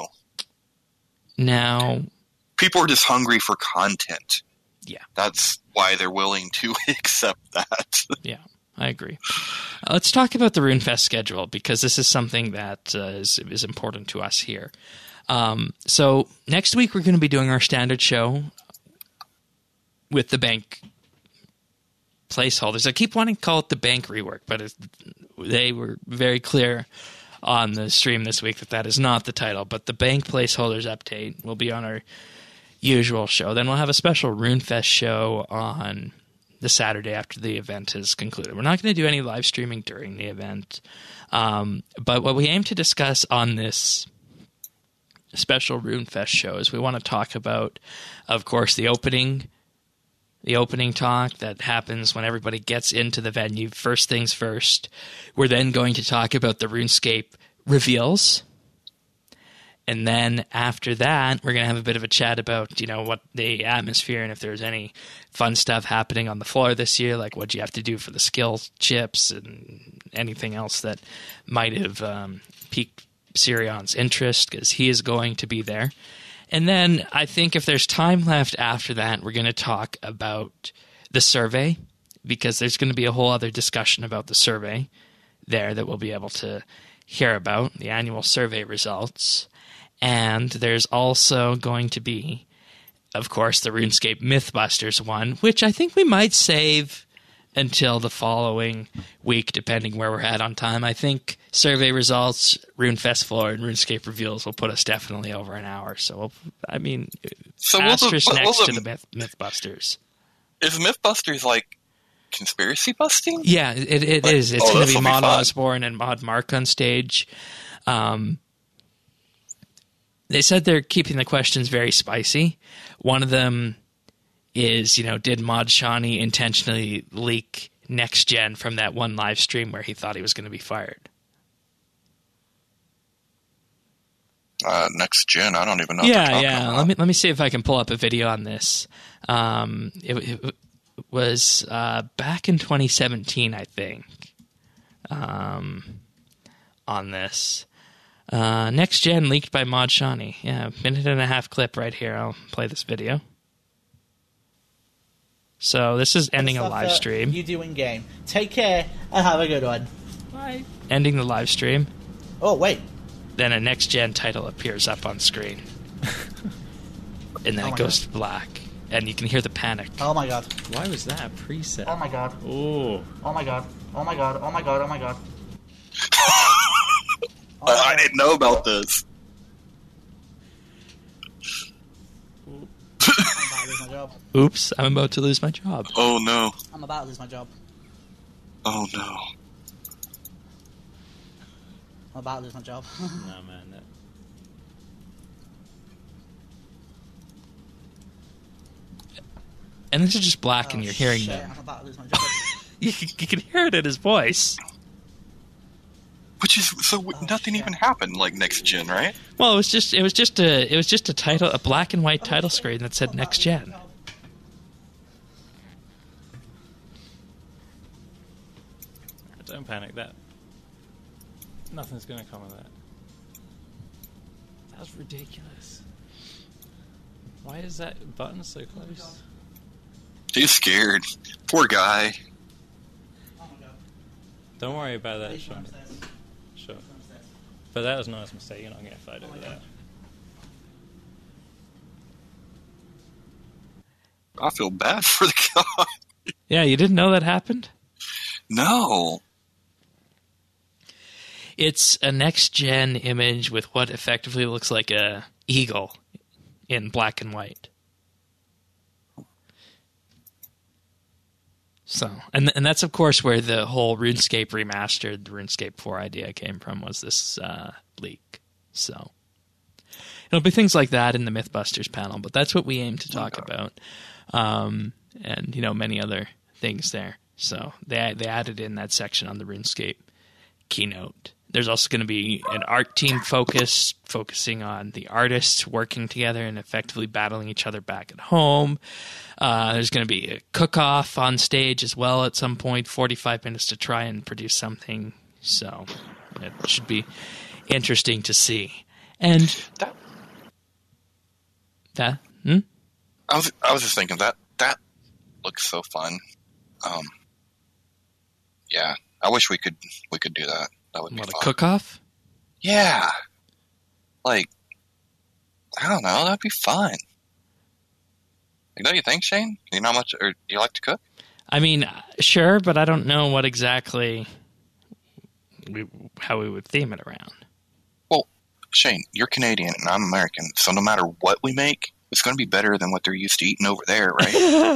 Now, people are just hungry for content. Yeah. That's why they're willing to accept that. Yeah. I agree. Let's talk about the RuneFest schedule, because this is something that is important to us here. So next week we're going to be doing our standard show with the bank placeholders. I keep wanting to call it the bank rework, but they were very clear on the stream this week that is not the title. But the bank placeholders update will be on our usual show. Then we'll have a special RuneFest show on the Saturday after the event is concluded. We're not going to do any live streaming during the event. But what we aim to discuss on this special RuneFest show is we want to talk about, of course, the opening talk that happens when everybody gets into the venue. First things first. We're then going to talk about the RuneScape reveals. And then after that, we're going to have a bit of a chat about, what the atmosphere and if there's any fun stuff happening on the floor this year, like what you have to do for the skill chips and anything else that might have piqued Sirion's interest, because he is going to be there. And then I think if there's time left after that, we're going to talk about the survey, because there's going to be a whole other discussion about the survey there that we'll be able to hear about, the annual survey results. And there's also going to be, of course, the RuneScape Mythbusters one, which I think we might save until the following week, depending where we're at on time. I think survey results, RuneFest floor, and RuneScape reveals will put us definitely over an hour. So, asterisk next to the Mythbusters. Is Mythbusters like conspiracy busting? Yeah, it is. It's going to be Maud Osborne and Maud Mark on stage. They said they're keeping the questions very spicy. One of them is, did Maud Shawnee intentionally leak Next Gen from that one live stream where he thought he was going to be fired? Next Gen, I don't even know. Yeah. Let me see if I can pull up a video on this. It was back in 2017, I think, on this. Next Gen leaked by Maud Shawnee. Yeah, minute and a half clip right here. I'll play this video. So this is ending a live stream. You do in game. Take care and have a good one. Bye. Ending the live stream. Oh wait. Then a Next Gen title appears up on screen, and then it goes to black, and you can hear the panic. Oh my god! Why was that preset? Oh my god! Oh. Oh my god! Oh my god! Oh my god! Oh my god! I didn't know about this. I'm about to lose my job. Oops, I'm about to lose my job. Oh no. I'm about to lose my job. Oh no. I'm about to lose my job. No, man. this is just Black, and you're hearing shit, them. I'm about to lose my job. You can hear it in his voice. Which is nothing shit. even happened like next gen, right? Well, it was just a title, a black and white title screen that said Next Gen. Don't panic. Nothing's going to come of that. That's ridiculous. Why is that button so close? He's scared. Poor guy. Oh my god. Don't worry about that, Please Sean. come upstairs. Sure. Come upstairs. But that was a nice mistake. You're not getting fired over that. I feel bad for the guy. Yeah, you didn't know that happened? No. It's a next-gen image with what effectively looks like a eagle in black and white. So, and that's of course where the whole RuneScape remastered, the RuneScape 4 idea came from, was this leak. So, it'll be things like that in the Mythbusters panel, but that's what we aim to talk about. And, many other things there. So, they added in that section on the RuneScape keynote. There's also going to be an art team focusing on the artists working together and effectively battling each other back at home. There's going to be a cook-off on stage as well at some point, 45 minutes to try and produce something. So it should be interesting to see. And I was just thinking that looks so fun. Yeah, I wish we could do that. That would be what, a fun. cook-off? Yeah. Like, I don't know, that'd be fun. Like, don't you think, Shane? You know do you like to cook? I mean, sure, but I don't know what exactly how we would theme it around. Well, Shane, you're Canadian and I'm American, so no matter what we make, it's going to be better than what they're used to eating over there, right?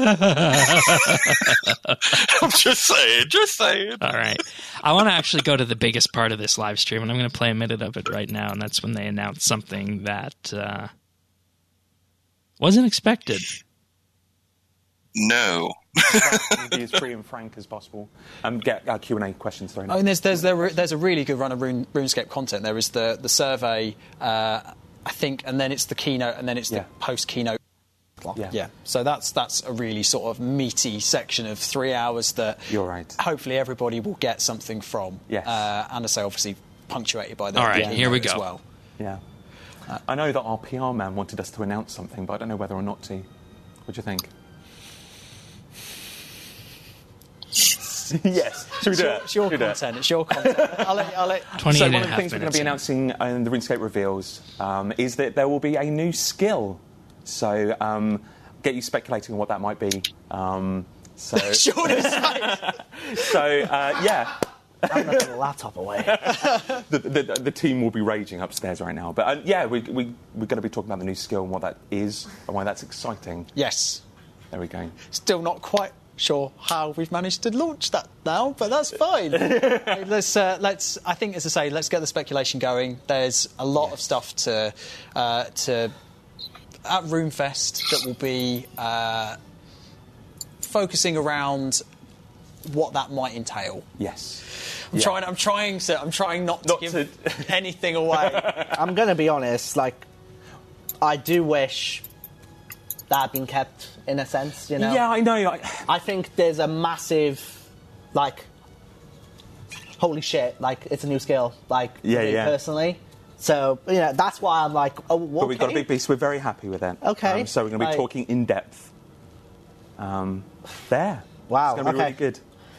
I'm just saying. All right. I want to actually go to the biggest part of this live stream, and I'm going to play a minute of it right now, and that's when they announced something that wasn't expected. No. Be as free and frank as possible. Get Q&A questions thrown. I mean, there's a really good run of RuneScape content. There is the survey, I think, and then it's the keynote, and then it's the post-keynote. Yeah. So that's a really sort of meaty section of 3 hours that You're right. hopefully everybody will get something from. Yes. And I say obviously punctuated by the All right, keynote here we as go. well. Yeah. I know that our PR man wanted us to announce something, but I don't know whether or not to. What do you think? Yes. Should we do it? It's your content. It's your content. I'll let 28 So and one a of the half things we're going to be minutes announcing in the RuneScape reveals is that there will be a new skill. So get you speculating on what that might be. Sean is right. Yeah. I'm going to put the laptop away. The team will be raging upstairs right now. But we're going to be talking about the new skill and what that is and why that's exciting. Yes. There we go. Still not quite sure how we've managed to launch that now, but that's fine. Let's. I think, as I say, let's get the speculation going. There's a lot of stuff to at RuneFest that will be focusing around what that might entail. Yes. I'm trying not to give anything away. I'm going to be honest, I do wish that had been kept in a sense, Yeah, I know. I think there's a massive, holy shit, it's a new skill, for me personally. So, that's why I'm like, oh, okay. But we've got a big piece. We're very happy with it. Okay. So we're going to be talking in depth. There. Wow, It's going to be really okay. good.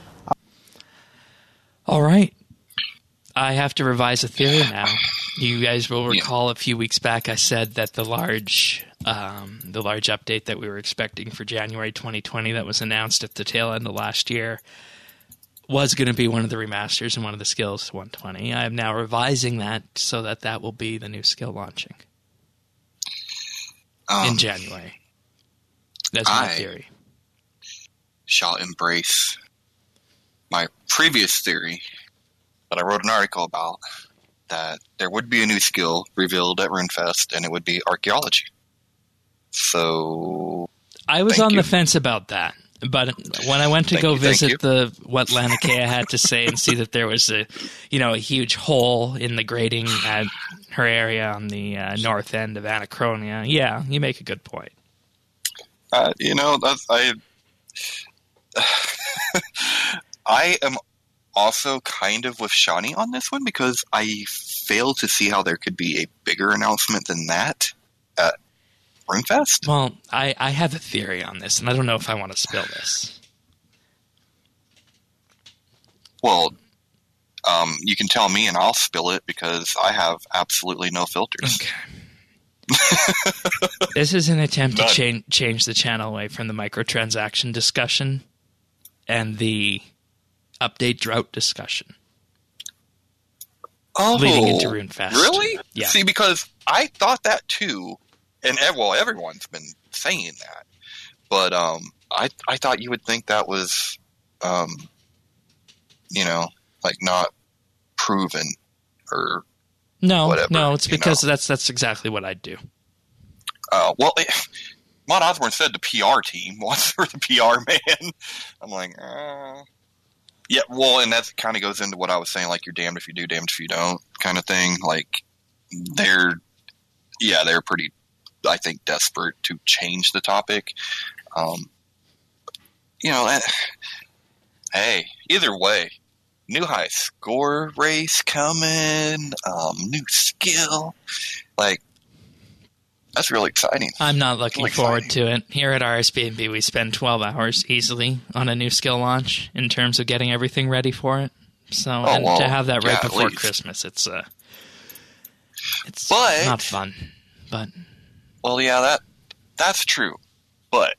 All right. I have to revise a theory now. You guys will recall a few weeks back I said that the large update that we were expecting for January 2020 that was announced at the tail end of last year was going to be one of the remasters and one of the skills to 120. I am now revising that so that will be the new skill launching in January. That's my theory. Shall embrace my previous theory that I wrote an article about, that there would be a new skill revealed at RuneFest, and it would be archaeology. So I was Thank on you. the fence about that. But when I went to go visit what Laniakea had to say and see that there was a huge hole in the grading at her area on the north end of Anachronia, yeah, you make a good point. I am also kind of with Shani on this one because I fail to see how there could be a bigger announcement than that at RuneFest. Well, I have a theory on this, and I don't know if I want to spill this. Well, you can tell me and I'll spill it because I have absolutely no filters. Okay. This is an attempt to change the channel away from the microtransaction discussion and the update drought discussion. Oh, leading into RuneFest. Really? Yeah. See, because I thought that too, and everyone's been saying that, but I thought you would think that was, like not proven or whatever. No, it's because that's exactly what I'd do. Well, Mod Osborne said the PR team wants for the PR man. I'm like, yeah, well, and that kind of goes into what I was saying, like you're damned if you do, damned if you don't kind of thing. Like they're pretty, I think, desperate to change the topic. Hey, either way, new high score race coming, new skill, like that's really exciting. I'm not looking forward to it. Here at RSBNB, we spend 12 hours easily on a new skill launch in terms of getting everything ready for it. So, to have that right before Christmas, it's not fun. But well, yeah, that's true. But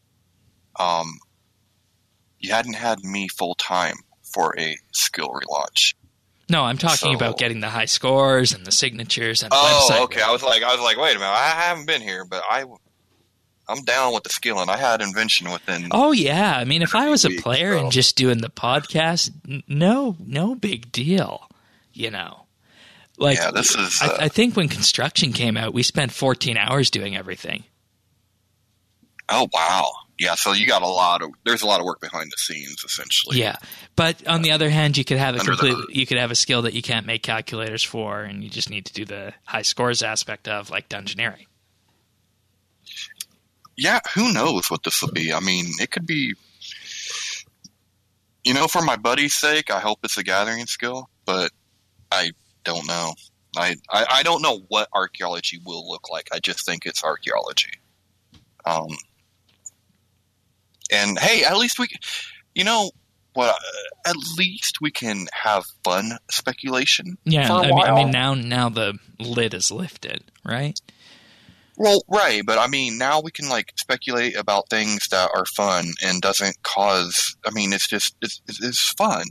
you hadn't had me full time for a skill relaunch. No, I'm talking about getting the high scores and the signatures and the website. Oh, okay. I was like, wait a minute. I haven't been here, but I'm down with the skill, and I had invention within. Oh yeah, I mean, if I was a player and just doing the podcast, no big deal, Like, yeah, this is. I think when construction came out, we spent 14 hours doing everything. Oh wow. Yeah, so you got there's a lot of work behind the scenes, essentially. Yeah, but on the other hand, you could have a skill that you can't make calculators for, and you just need to do the high scores aspect of, like Dungeoneering. Yeah, who knows what this will be? I mean, it could be. For my buddy's sake, I hope it's a gathering skill, but I don't know. I don't know what archaeology will look like. I just think it's archaeology. And hey, at least at least we can have fun speculation. Yeah, for a while. I mean, now the lid is lifted, right? Well, right, but I mean, now we can speculate about things that are fun and doesn't cause. I mean, it's just it's fun,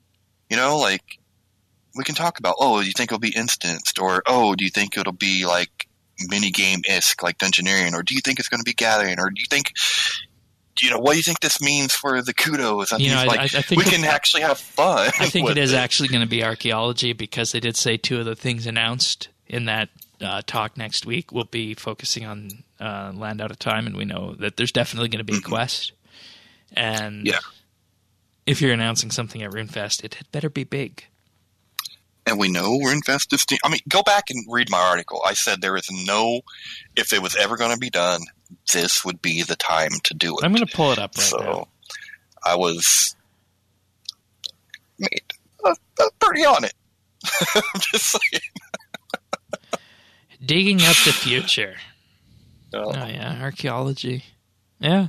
we can talk about. Oh, do you think it'll be instanced, or do you think it'll be mini game-esque like Dungeoneering, or do you think it's going to be gathering, or do you think? What do you think this means for the kudos? I think we can actually have fun. I think it is actually going to be archaeology because they did say two of the things announced in that talk next week will be focusing on Land Out of Time, and we know that there's definitely going to be a quest. And if you're announcing something at RuneFest, it had better be big. And we know RuneFest is... I mean, go back and read my article. I said there is if it was ever going to be done, this would be the time to do it. I'm going to pull it up right now. So I was pretty on it. I'm just saying. Digging up the future. Oh yeah, archaeology. Yeah.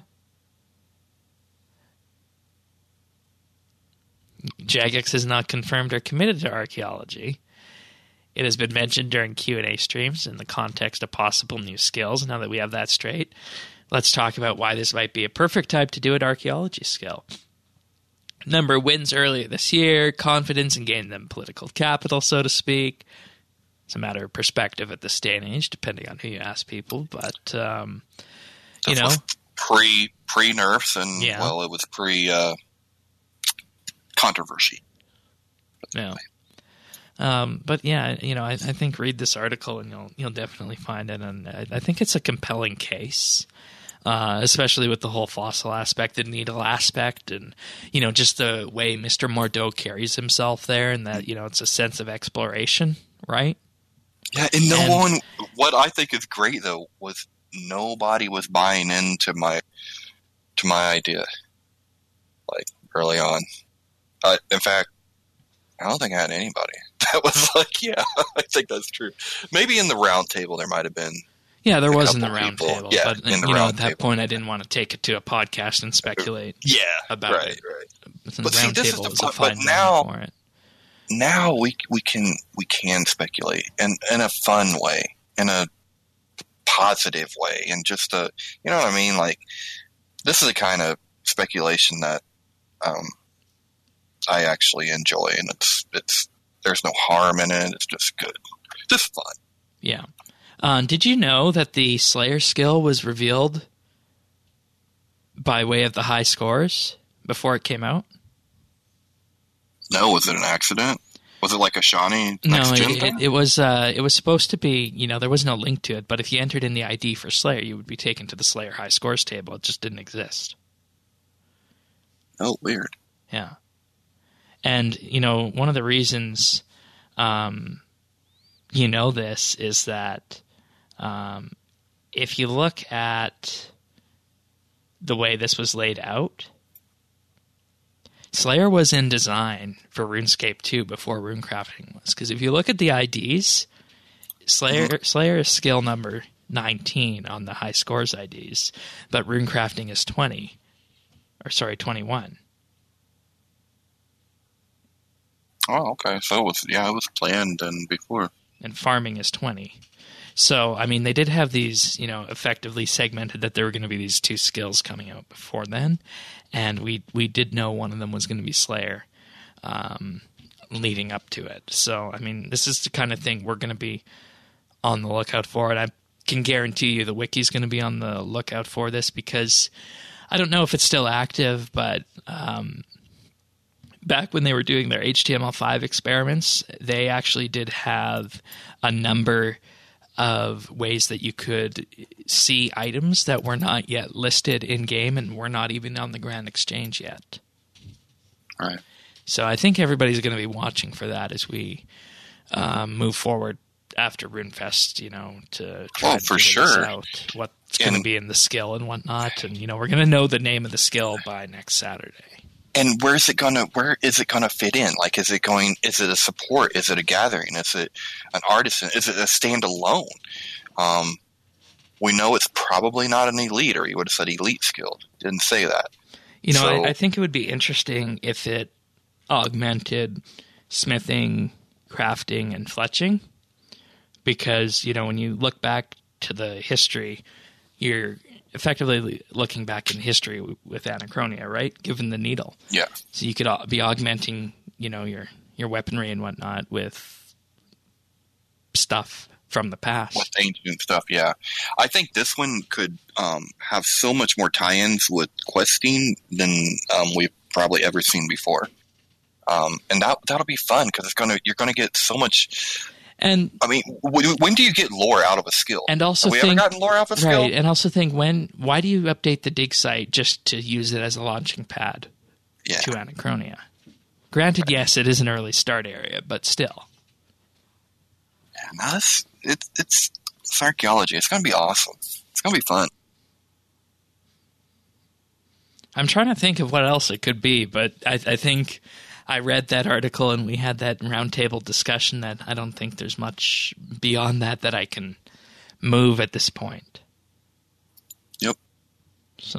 Jagex has not confirmed or committed to archaeology. It has been mentioned during Q&A streams in the context of possible new skills. Now that we have that straight, let's talk about why this might be a perfect time to do an archaeology skill. Number of wins earlier this year, confidence in gaining them political capital, so to speak. It's a matter of perspective at this day and age, depending on who you ask people. But, pre-nerfs and, it was controversy. Yeah. But yeah, I think read this article and you'll definitely find it, and I think it's a compelling case. especially with the whole fossil aspect, the needle aspect, and, you know, just the way Mr. Mordeaux carries himself there, and that, you know, it's a sense of exploration, right? Yeah, and what I think is great, though, was nobody was buying into my idea, like, early on. In fact, I don't think I had anybody that was like, yeah, I think that's true. Maybe in the round table there might have been. Yeah, there was in the round table. Yeah, but, you know, at that point I didn't want to take it to a podcast and speculate about it. Right. The But round see, this table is was the a fun. fine But now, for it. now we can speculate in a fun way, in a positive way, and just a, you know what I mean? Like, this is the kind of speculation that I actually enjoy, and it's there's no harm in it. It's just good, just fun. Yeah. Did you know that the Slayer skill was revealed by way of the high scores before it came out? No, was it an accident? Was it like a Shawnee No, next gen thing? it was supposed to be, you know, there was no link to it, but if you entered in the ID for Slayer, you would be taken to the Slayer high scores table. It just didn't exist. Oh, weird. Yeah. And, you know, one of the reasons you know this is that if you look at the way this was laid out, Slayer was in design for RuneScape 2 before runecrafting was. Because if you look at the IDs, Slayer is skill number 19 on the high scores IDs, but runecrafting is 21. Oh, okay. So it was planned and before. And farming is 20. So, I mean, they did have these, you know, effectively segmented that there were going to be these two skills coming out before then. And we did know one of them was going to be Slayer leading up to it. So, I mean, this is the kind of thing we're going to be on the lookout for. And I can guarantee you the wiki's going to be on the lookout for this, because I don't know if it's still active, but back when they were doing their HTML5 experiments, they actually did have a number of ways that you could see items that were not yet listed in-game and were not even on the Grand Exchange yet. All right. So I think everybody's going to be watching for that as we move forward after RuneFest, you know, to try to figure this out, what's going to be in the skill and whatnot. And, you know, we're going to know the name of the skill by next Saturday. And where is it gonna fit in? Like, is it a support? Is it a gathering? Is it an artisan? Is it a standalone? We know it's probably not an elite, or you would have said elite skilled. Didn't say that. You know, I think it would be interesting if it augmented smithing, crafting, and fletching, because, you know, when you look back to the history, you're effectively looking back in history with Anachronia, right? Given the needle. Yeah. So you could be augmenting, you know, your weaponry and whatnot with stuff from the past. With ancient stuff, yeah. I think this one could have so much more tie-ins with questing than we've probably ever seen before. And that'll be fun, because you're gonna get so much. And I mean, when do you get lore out of a skill? And also, have we ever gotten lore out of a skill? Right, and also think, why do you update the dig site just to use it as a launching pad to Anachronia? Granted, yes, it is an early start area, but still. Yeah, no, it's archaeology. It's going to be awesome. It's going to be fun. I'm trying to think of what else it could be, but I think I read that article and we had that roundtable discussion that I don't think there's much beyond that I can move at this point. Yep. So.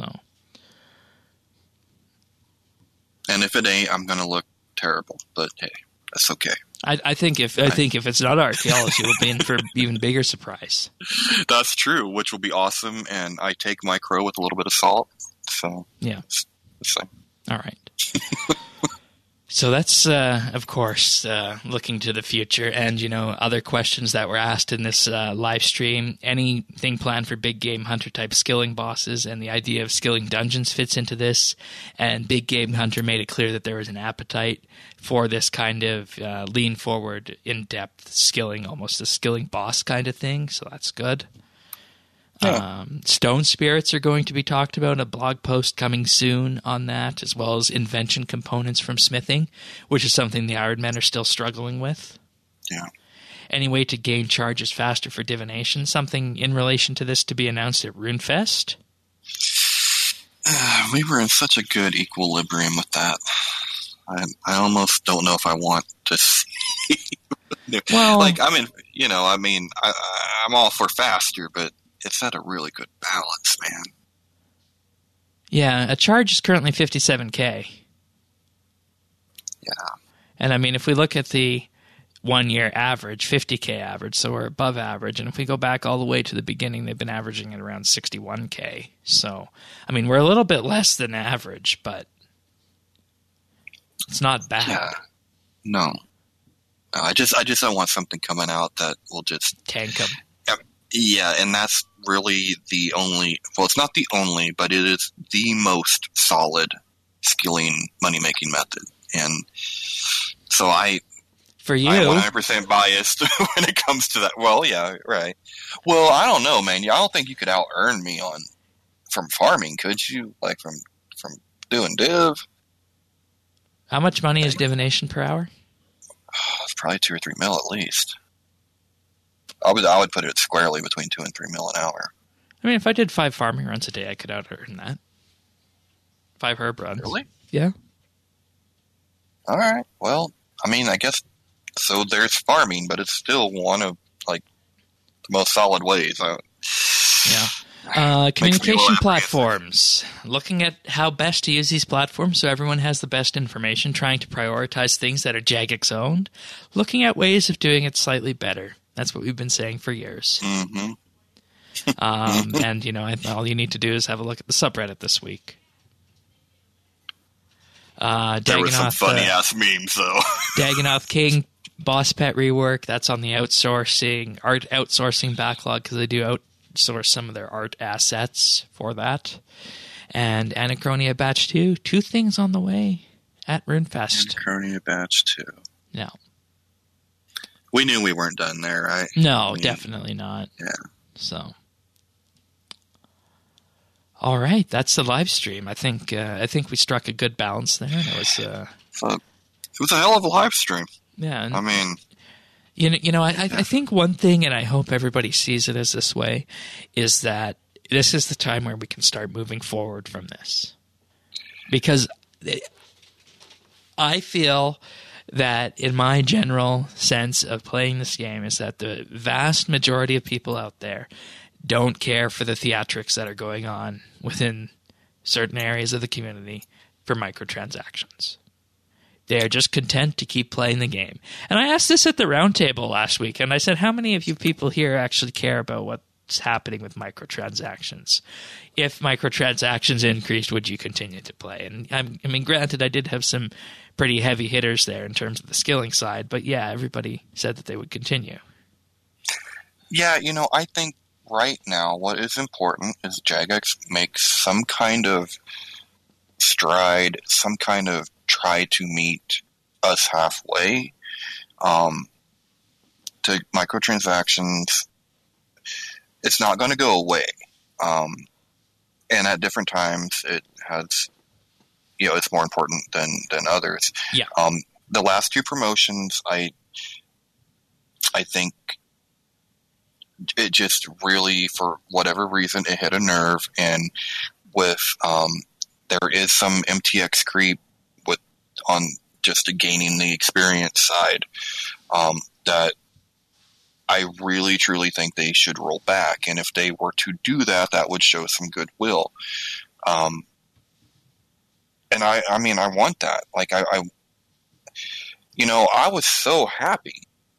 And if it ain't, I'm going to look terrible, but hey, that's okay. I think if it's not archaeology, we'll be in for an even bigger surprise. That's true, which will be awesome, and I take my crow with a little bit of salt. So yeah. All right. So that's, of course, looking to the future, and, you know, other questions that were asked in this live stream. Anything planned for big game hunter type skilling bosses, and the idea of skilling dungeons fits into this. And Big Game Hunter made it clear that there was an appetite for this kind of lean forward, in depth skilling, almost a skilling boss kind of thing. So that's good. Stone spirits are going to be talked about. A blog post coming soon on that, as well as invention components from smithing, which is something the Iron Men are still struggling with. Yeah. Any way to gain charges faster for divination? Something in relation to this to be announced at RuneFest? We were in such a good equilibrium with that. I almost don't know if I want to see. Well, like, I mean, I'm all for faster, but it's at a really good balance, man. Yeah, a charge is currently 57K. Yeah. And I mean, if we look at the 1 year average, 50K average, so we're above average. And if we go back all the way to the beginning, they've been averaging at around 61K. So, I mean, we're a little bit less than average, but it's not bad. Yeah. No. I just don't want something coming out that will just tank them. Yeah, and that's really the only. Well, it's not the only, but it is the most solid skilling money-making method. And so for you, I'm 100% biased when it comes to that. Well, yeah, right. Well, I don't know, man. I don't think you could out-earn me from farming, could you? Like from doing div. How much money is divination per hour? It's probably 2 or 3 mil at least. I would put it squarely between 2 and 3 mil an hour. I mean, if I did 5 farming runs a day, I could out-earn that. 5 herb runs. Really? Yeah. All right. Well, I mean, I guess so. There's farming, but it's still one of like the most solid ways. Yeah. Communication platforms. Looking at how best to use these platforms so everyone has the best information, trying to prioritize things that are Jagex owned, looking at ways of doing it slightly better. That's what we've been saying for years. Mm-hmm. And, all you need to do is have a look at the subreddit this week. There was some funny-ass memes, though. Dagonoth King, Boss Pet rework. That's on the art outsourcing backlog because they do outsource some of their art assets for that. And Anachronia Batch 2. 2 things on the way at RuneFest. Anachronia Batch 2. No. We knew we weren't done there, right? No, definitely not. Yeah. So, all right, that's the live stream. I think we struck a good balance there. It was it was a hell of a live stream. Yeah, I mean, I think one thing, and I hope everybody sees it as this way, is that this is the time where we can start moving forward from this, because I feel that in my general sense of playing this game is that the vast majority of people out there don't care for the theatrics that are going on within certain areas of the community for microtransactions. They are just content to keep playing the game. And I asked this at the roundtable last week, and I said, how many of you people here actually care about what's happening with microtransactions? If microtransactions increased, would you continue to play? And I mean, granted, I did have some pretty heavy hitters there in terms of the skilling side, but yeah, everybody said that they would continue. Yeah, I think right now what is important is Jagex makes some kind of stride, some kind of try to meet us halfway to microtransactions. It's not going to go away. And at different times it has, it's more important than others. Yeah. The last 2 promotions, I think it just really, for whatever reason, it hit a nerve. And with there is some MTX creep on just gaining the experience side that I really, truly think they should roll back. And if they were to do that, that would show some goodwill. And I mean, I want that. Like, I was so happy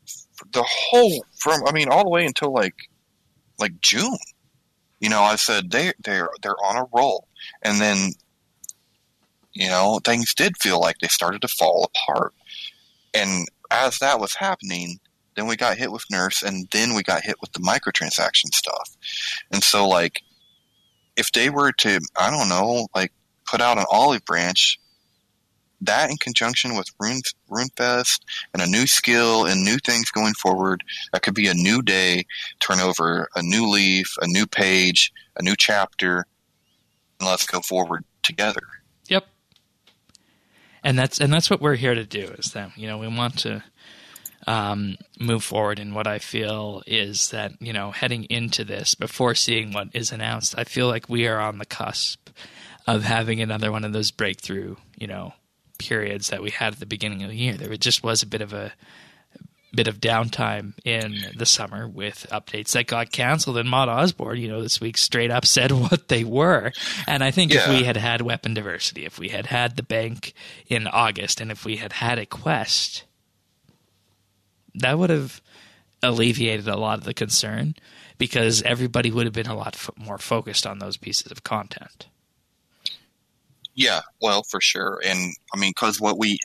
all the way until like June. I said they're on a roll, and then things did feel like they started to fall apart. And as that was happening, then we got hit with nerfs, and then we got hit with the microtransaction stuff. And so, like, if they were to, I don't know, like, put out an olive branch that in conjunction with RuneFest and a new skill and new things going forward, that could be a new day, turn over a new leaf, a new page, a new chapter, and let's go forward together. Yep. And that's what we're here to do, is that, we want to move forward in what I feel is that, heading into this, before seeing what is announced, I feel like we are on the cusp of having another one of those breakthrough, periods that we had at the beginning of the year. There just was a bit of downtime in the summer with updates that got canceled, and Mod Osborne, this week straight up said what they were. And I think if we had weapon diversity, if we had the bank in August, and if we had a quest, that would have alleviated a lot of the concern, because everybody would have been a lot more focused on those pieces of content. Yeah, well, for sure. And I mean, because what we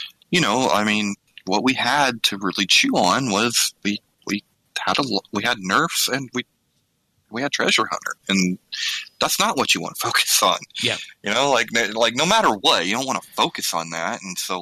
had to really chew on was we had nerfs, and we had Treasure Hunter, and that's not what you want to focus on. Yeah, like no matter what, you don't want to focus on that. And so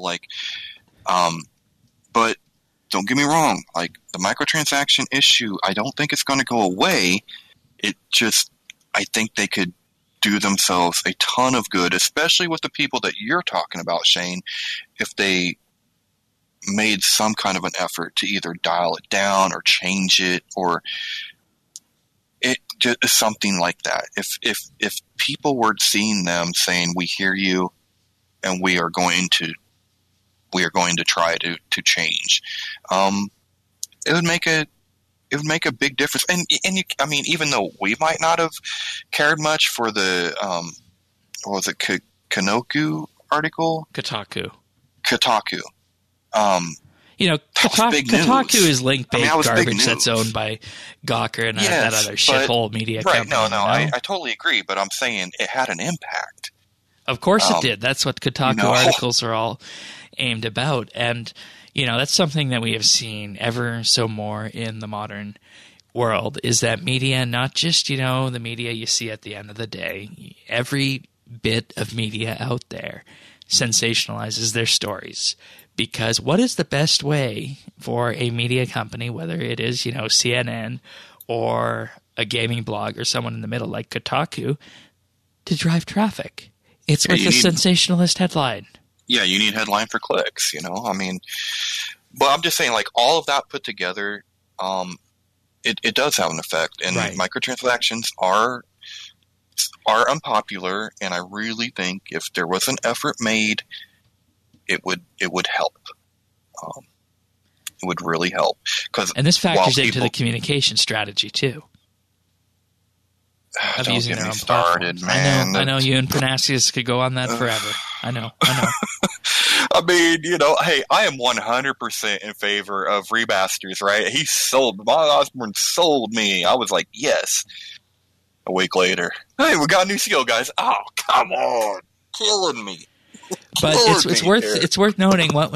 but don't get me wrong, like the microtransaction issue, I don't think it's going to go away. I think they could do themselves a ton of good, especially with the people that you're talking about, Shane, if they made some kind of an effort to either dial it down or change it, or it just something like that. If people were seeing them saying, "We hear you, and we are going to try to change," it would make a big difference. And even though we might not have cared much for the what was it, Kotaku article? Kotaku. Kotaku is link-based garbage that's owned by Gawker and that other shithole media company. I totally agree, but I'm saying it had an impact. Of course it did. That's what Kotaku articles are all aimed about. And, that's something that we have seen ever so more in the modern world, is that media, not just, the media you see at the end of the day, every bit of media out there sensationalizes their stories. Because what is the best way for a media company, whether it is, CNN or a gaming blog or someone in the middle like Kotaku, to drive traffic? It's with a sensationalist headline. Yeah, you need headline for clicks, But I'm just saying, like, all of that put together, it does have an effect. And microtransactions are unpopular, and I really think if there was an effort made, it would help. It would really help. And this factors into the communication strategy, too. Of using their own platforms. Man. I know you and Pernasius could go on that forever. I know. I mean, hey, I am 100% in favor of remasters, right? Mod Osborne sold me. I was like, yes. A week later, hey, we got a new skill, guys. Oh, come on. Killing me. But it's worth noting what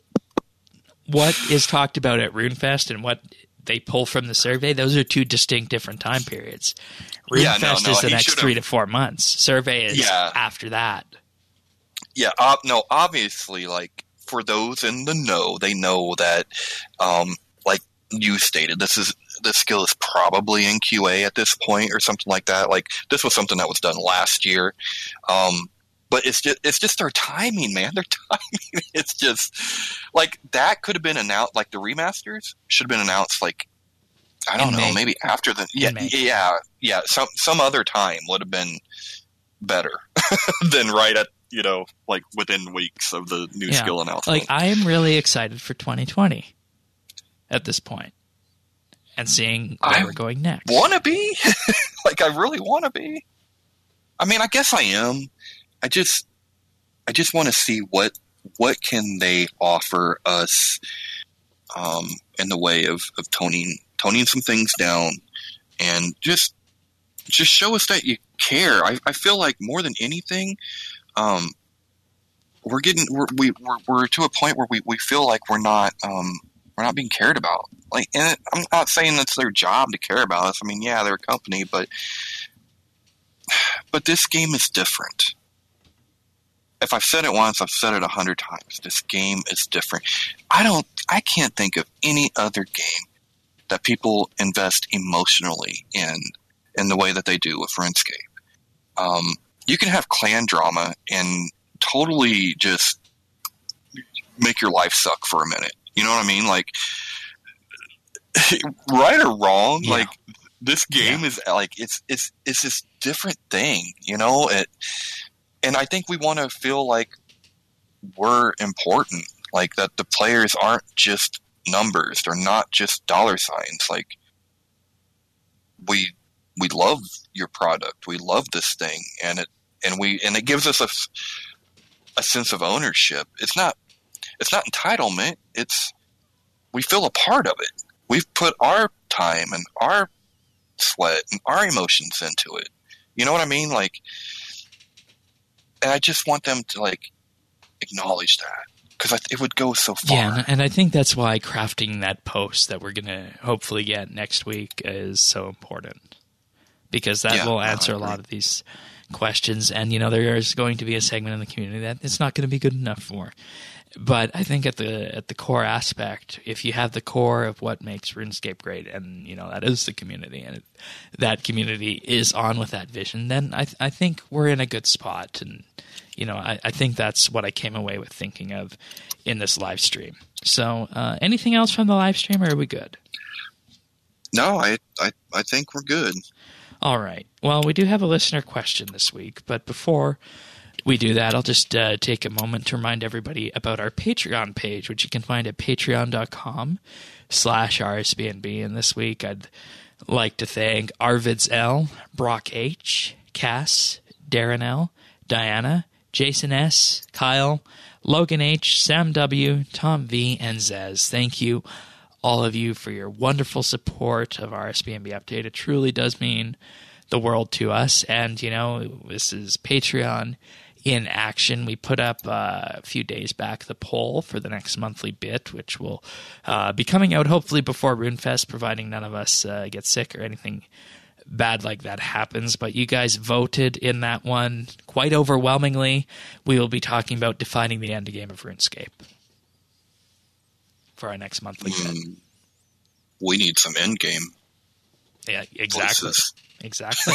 is talked about at RuneFest and what they pull from the survey. Those are two distinct different time periods. RuneFest is the next 3 to 4 months. Survey is after that. Yeah, obviously, like, for those in the know, they know that, like you stated, this skill is probably in QA at this point or something like that. Like, this was something that was done last year. But it's just their timing, man. Their timing. It's just like that could have been announced. Like the remasters should have been announced. Like, I don't know, maybe after the some other time would have been better than right at like within weeks of the new skill announcement. Like, I am really excited for 2020 at this point and seeing where we're going next. Want to be like I really want to be. I mean, I guess I am. I just want to see what can they offer us in the way of toning some things down, and just show us that you care. I feel like more than anything, we're to a point where we feel like we're not being cared about. Like, and I'm not saying that's their job to care about us. I mean, yeah, they're a company, but this game is different. if I've said it once, I've said it 100 times. This game is different. I can't think of any other game that people invest emotionally in the way that they do with RuneScape. You can have clan drama and totally just make your life suck for a minute. You know what I mean? Like, right or wrong, like this game is like it's this different thing, you know. And I think we want to feel like we're important, like that the players aren't just numbers; they're not just dollar signs. Like we love your product, we love this thing, and it gives us a sense of ownership. It's not entitlement. We feel a part of it. We've put our time and our sweat and our emotions into it. You know what I mean? Like, and I just want them to like acknowledge that, because it would go so far. Yeah, and I think that's why crafting that post that we're going to hopefully get next week is so important, because that will answer a lot of these questions. And, you know, there is going to be a segment in the community that it's not going to be good enough for. But I think at the core aspect, if you have the core of what makes RuneScape great, and, you know, that is the community, and that community is on with that vision, then I think we're in a good spot. And, you know, I think that's what I came away with thinking of in this live stream. So anything else from the live stream, or are we good? No, I think we're good. All right. Well, we do have a listener question this week, but before we do that, I'll just take a moment to remind everybody about our Patreon page, which you can find at patreon.com/RSBNB. And this week, I'd like to thank Arvids L, Brock H, Cass, Darren L, Diana, Jason S, Kyle, Logan H, Sam W, Tom V, and Zez. Thank you, all of you, for your wonderful support of RSBNB Update. It truly does mean the world to us. And, you know, this is Patreon in action. We put up a few days back the poll for the next monthly bit, which will be coming out hopefully before RuneFest, providing none of us get sick or anything bad like that happens. But you guys voted in that one quite overwhelmingly. We will be talking about defining the end game of RuneScape for our next monthly bit. We need some end game. Yeah, exactly. Voices. Exactly.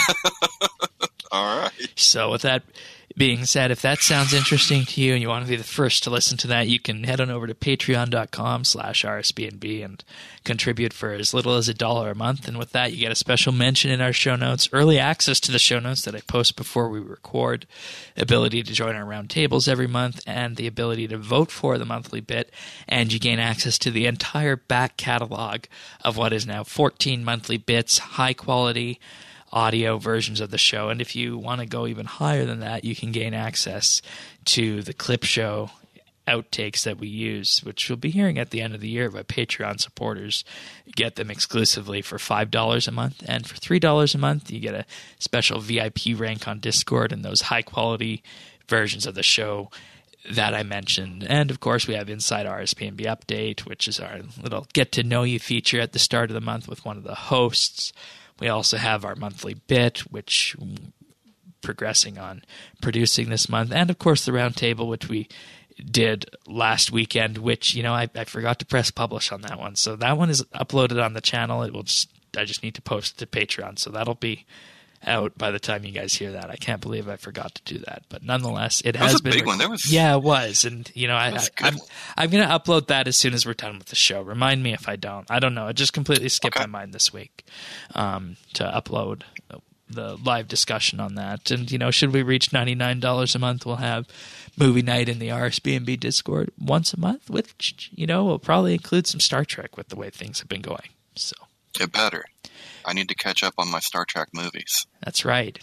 All right. So with that being said, if that sounds interesting to you and you want to be the first to listen to that, you can head on over to patreon.com/RSBNB and contribute for as little as $1 a month. And with that, you get a special mention in our show notes, early access to the show notes that I post before we record, ability to join our round tables every month, and the ability to vote for the monthly bit. And you gain access to the entire back catalog of what is now 14 monthly bits, high quality audio versions of the show. And if you want to go even higher than that, you can gain access to the clip show outtakes that we use, which you'll be hearing at the end of the year by Patreon supporters. You get them exclusively for $5 a month, and for $3 a month you get a special VIP rank on Discord and those high quality versions of the show that I mentioned. And of course we have Inside RSBNB Update, which is our little get to know you feature at the start of the month with one of the hosts. We also have our monthly bit, which progressing on producing this month. And, of course, the roundtable, which we did last weekend, which, you know, I forgot to press publish on that one. So that one is uploaded on the channel. I just need to post it to Patreon. So that'll be out by the time you guys hear that. I can't believe I forgot to do that. But nonetheless, it has been... That was a big one. Yeah, it was. And, you know, I'm going to upload that as soon as we're done with the show. Remind me if I don't. I don't know. It just completely skipped my mind this week to upload the live discussion on that. And, you know, should we reach $99 a month, we'll have movie night in the RSBNB Discord once a month, which, you know, will probably include some Star Trek with the way things have been going. So it better. I need to catch up on my Star Trek movies. That's right.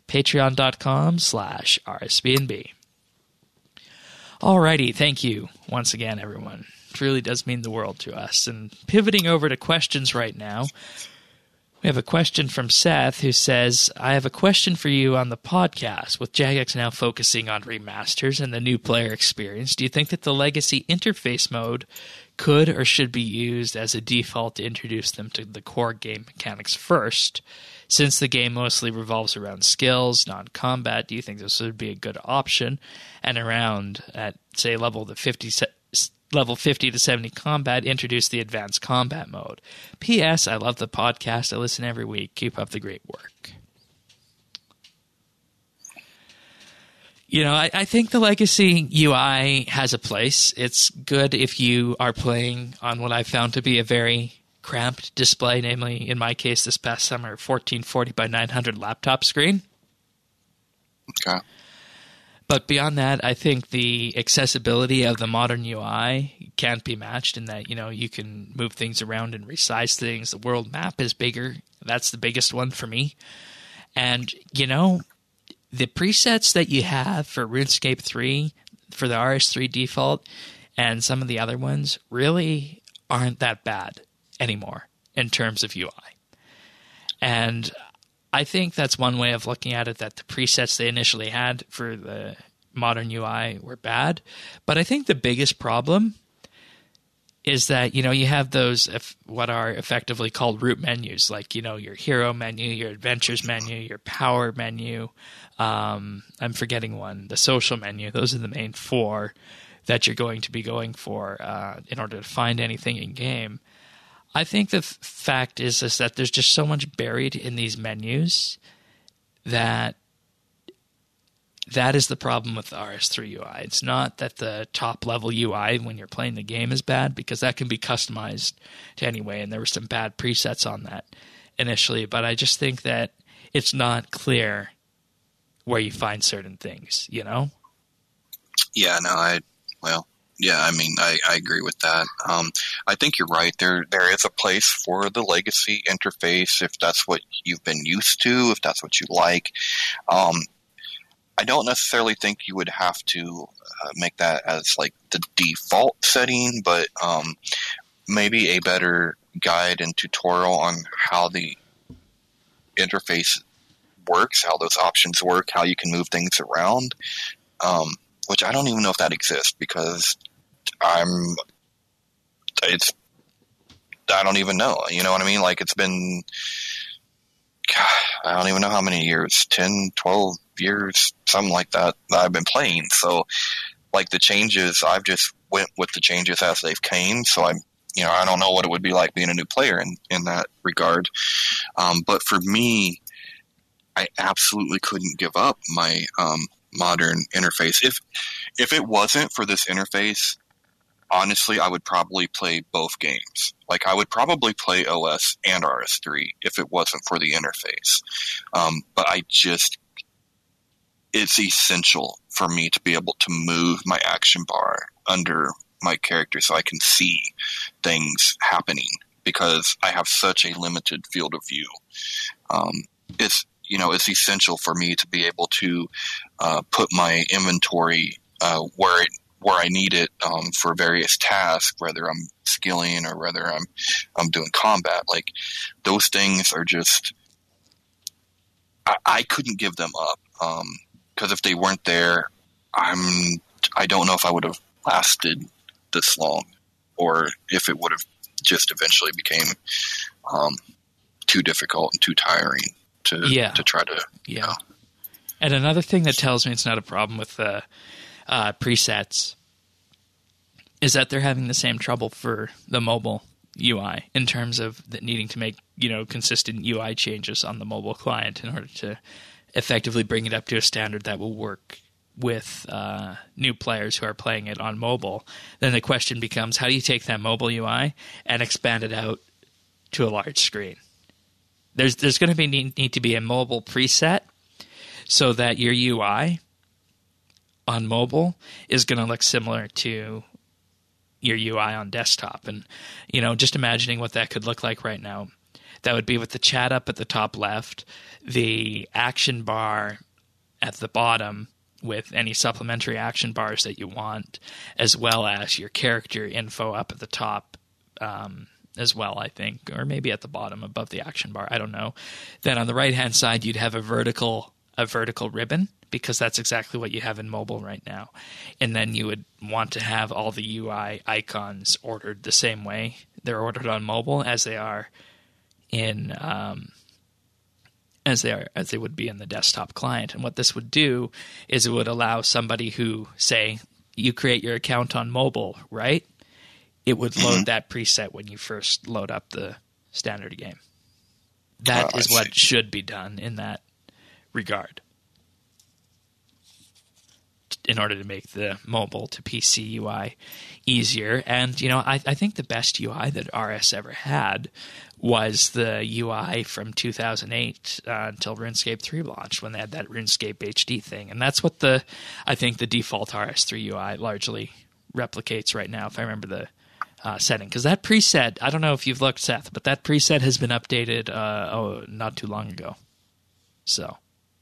Patreon.com/RSBNB. Alrighty. Thank you once again, everyone. It really does mean the world to us. And pivoting over to questions right now, we have a question from Seth who says, I have a question for you on the podcast. With Jagex now focusing on remasters and the new player experience, do you think that the legacy interface mode could or should be used as a default to introduce them to the core game mechanics first. Since the game mostly revolves around skills, non-combat, do you think this would be a good option? And around at, say, level 50 to 70 combat, introduce the advanced combat mode. P.S. I love the podcast. I listen every week. Keep up the great work. You know, I think the Legacy UI has a place. It's good if you are playing on what I found to be a very cramped display, namely, in my case, this past summer, 1440 by 900 laptop screen. Okay. But beyond that, I think the accessibility of the modern UI can't be matched in that, you know, you can move things around and resize things. The world map is bigger. That's the biggest one for me. And, you know, the presets that you have for RuneScape 3, for the RS3 default, and some of the other ones really aren't that bad anymore in terms of UI. And I think that's one way of looking at it, that the presets they initially had for the modern UI were bad. But I think the biggest problem is that, you know, you have those what are effectively called root menus, like, you know, your hero menu, your adventures menu, your power menu. I'm forgetting one, the social menu. Those are the main four that you're going to be going for in order to find anything in game. I think the fact is that there's just so much buried in these menus that is the problem with the RS3 UI. It's not that the top-level UI when you're playing the game is bad, because that can be customized to anyway, and there were some bad presets on that initially. But I just think that it's not clear where you find certain things, you know? Yeah, no, I agree with that. I think you're right. There is a place for the legacy interface if that's what you've been used to, if that's what you like. I don't necessarily think you would have to make that as like the default setting, but maybe a better guide and tutorial on how the interface works, how those options work, how you can move things around, which I don't even know if that exists, because I don't even know. You know what I mean? Like, it's been, I don't even know how many years, 10, 12 years, something like that I've been playing. So, like, the changes, I've just went with the changes as they've came. So I don't know what it would be like being a new player in that regard. But for me, I absolutely couldn't give up my modern interface. If it wasn't for this interface, honestly, I would probably play both games. Like, I would probably play OS and RS3 if it wasn't for the interface. But it's essential for me to be able to move my action bar under my character so I can see things happening, because I have such a limited field of view. It's essential for me to be able to put my inventory where I need it for various tasks, whether I'm skilling or whether I'm doing combat. Like, those things are just, I couldn't give them up, because if they weren't there, I don't know if I would have lasted this long, or if it would have just eventually became too difficult and too tiring to try to. Yeah. And another thing that tells me it's not a problem with the presets is that they're having the same trouble for the mobile UI in terms of needing to make, consistent UI changes on the mobile client in order to effectively bring it up to a standard that will work with new players who are playing it on mobile. Then the question becomes, how do you take that mobile UI and expand it out to a large screen? There's going to need to be a mobile preset so that your UI on mobile is going to look similar to your UI on desktop. And, just imagining what that could look like right now, that would be with the chat up at the top left, the action bar at the bottom with any supplementary action bars that you want, as well as your character info up at the top as well, I think, or maybe at the bottom above the action bar. I don't know. Then on the right-hand side, you'd have a vertical a vertical ribbon, because that's exactly what you have in mobile right now. And then you would want to have all the UI icons ordered the same way they're ordered on mobile as they are in as they would be in the desktop client. And what this would do is it would allow somebody who, say, you create your account on mobile, right? It would load that preset when you first load up the standard game. That is what should be done in that regard, in order to make the mobile to PC UI easier. And, you know, I think the best UI that RS ever had was the UI from 2008 until RuneScape 3 launched, when they had that RuneScape HD thing. And that's what I think the default RS3 UI largely replicates right now, if I remember the setting. Because that preset, I don't know if you've looked, Seth, but that preset has been updated not too long ago. So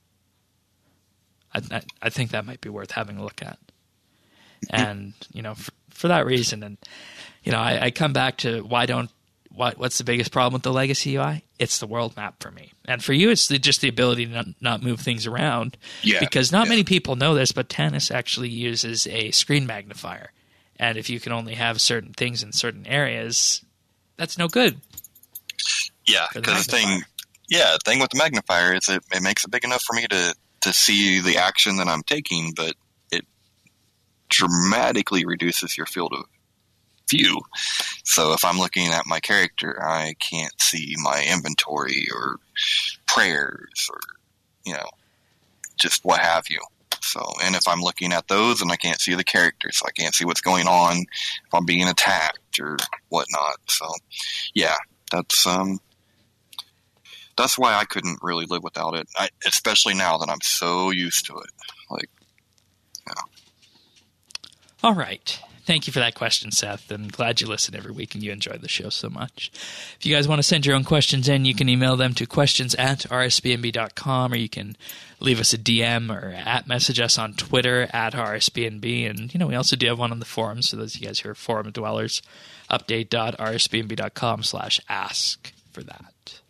I think that might be worth having a look at. And, you know, for that reason, and, you know, I come back to what's the biggest problem with the legacy UI? It's the world map for me. And for you, it's just the ability to not move things around. Yeah, because not many people know this, but Tannis actually uses a screen magnifier. And if you can only have certain things in certain areas, that's no good. Yeah, because the thing with the magnifier is it makes it big enough for me to see the action that I'm taking, but it dramatically reduces your field of view. So if I'm looking at my character, I can't see my inventory or prayers or, you know, just what have you. So, and if I'm looking at those, and I can't see the character, so I can't see what's going on if I'm being attacked or whatnot. So, yeah, that's why I couldn't really live without it. Especially now that I'm so used to it. Like, yeah. All right. Thank you for that question, Seth. I'm glad you listen every week and you enjoy the show so much. If you guys want to send your own questions in, you can email them to questions@rsbnb.com, or you can leave us a DM or @message us on Twitter @rsbnb. And, you know, we also do have one on the forums, so those of you guys who are forum dwellers, update.rsbnb.com/ask for that.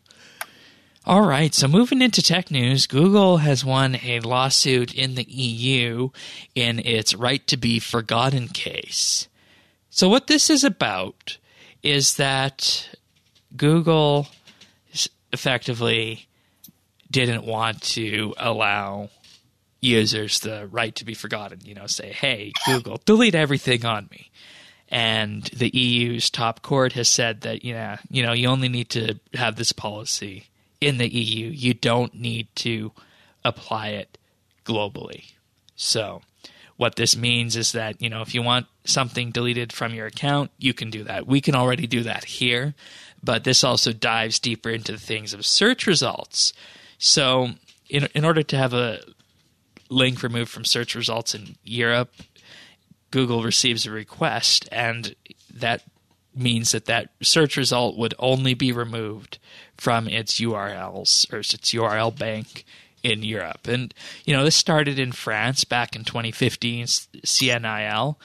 All right, so moving into tech news, Google has won a lawsuit in the EU in its right to be forgotten case. So what this is about is that Google effectively didn't want to allow users the right to be forgotten, you know, say, hey, Google, delete everything on me. And the EU's top court has said that, you know, you only need to have this policy in the EU. You don't need to apply it globally. So what this means is that, you know, if you want something deleted from your account, you can do that. We can already do that here, but this also dives deeper into the things of search results. So in order to have a link removed from search results in Europe, Google receives a request, and that means that search result would only be removed from its URLs or its URL bank in Europe. And, you know, this started in France back in 2015. CNIL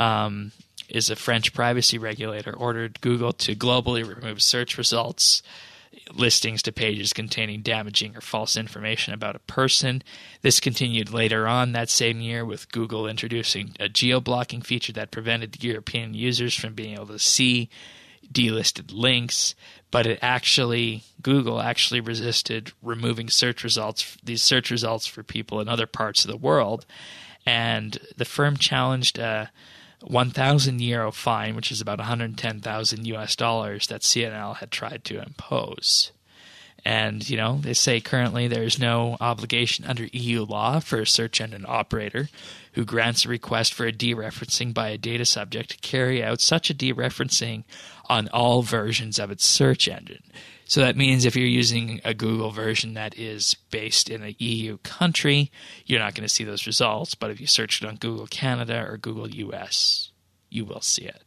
is a French privacy regulator, ordered Google to globally remove search results listings to pages containing damaging or false information about a person. This continued later on that same year, with Google introducing a geo-blocking feature that prevented European users from being able to see delisted links. But Google actually resisted removing these search results for people in other parts of the world. And the firm challenged a 1,000 euro fine, which is about $110,000 that CNL had tried to impose. And, you know, they say currently there is no obligation under EU law for a search engine operator who grants a request for a dereferencing by a data subject to carry out such a dereferencing on all versions of its search engine. So that means if you're using a Google version that is based in an EU country, you're not going to see those results. But if you search it on Google Canada or Google US, you will see it.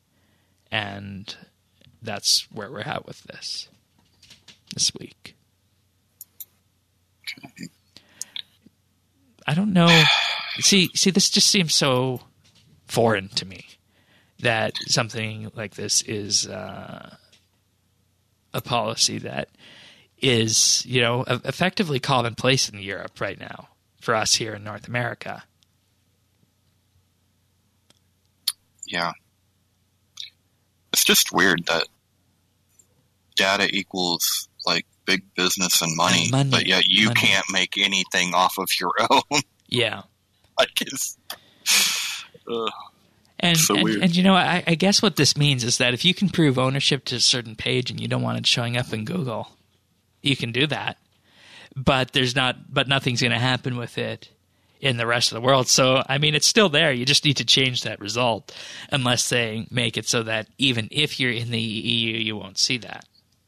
And that's where we're at with this week. I don't know. See, this just seems so foreign to me that something like this is a policy that is, effectively commonplace in Europe right now for us here in North America. Yeah. It's just weird that data equals like big business and money, but yet you can't make anything off of your own. Yeah. I guess. And so weird. And I guess what this means is that if you can prove ownership to a certain page and you don't want it showing up in Google, you can do that. But nothing's going to happen with it in the rest of the world. So, I mean, it's still there. You just need to change that result unless they make it so that even if you're in the EU, you won't see that.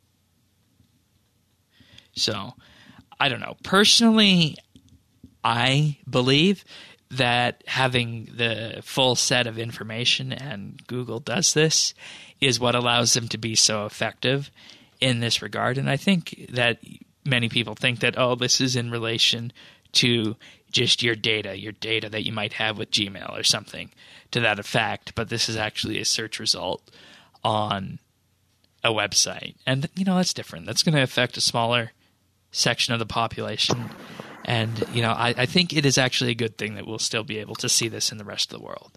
So, I don't know. Personally, I believe that having the full set of information, and Google does this, is what allows them to be so effective in this regard. And I think that many people think that, this is in relation to just your data that you might have with Gmail or something to that effect. But this is actually a search result on a website. And, that's different. That's going to affect a smaller section of the population. And, I think it is actually a good thing that we'll still be able to see this in the rest of the world.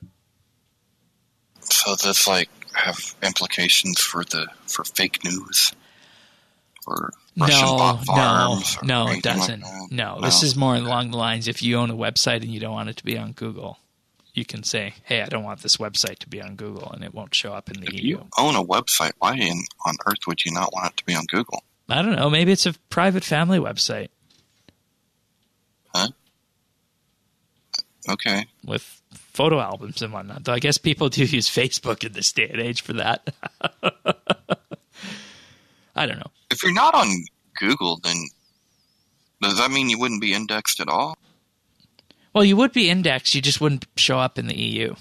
So does have implications for fake news? Or Russian bot farms? No, it doesn't. Like no, this is more along the lines, if you own a website and you don't want it to be on Google, you can say, hey, I don't want this website to be on Google, and it won't show up in the EU. If you own a website, why on earth would you not want it to be on Google? I don't know. Maybe it's a private family website. Huh? Okay. With photo albums and whatnot. Though I guess people do use Facebook in this day and age for that. I don't know. If you're not on Google, then does that mean you wouldn't be indexed at all? Well, you would be indexed. You just wouldn't show up in the EU.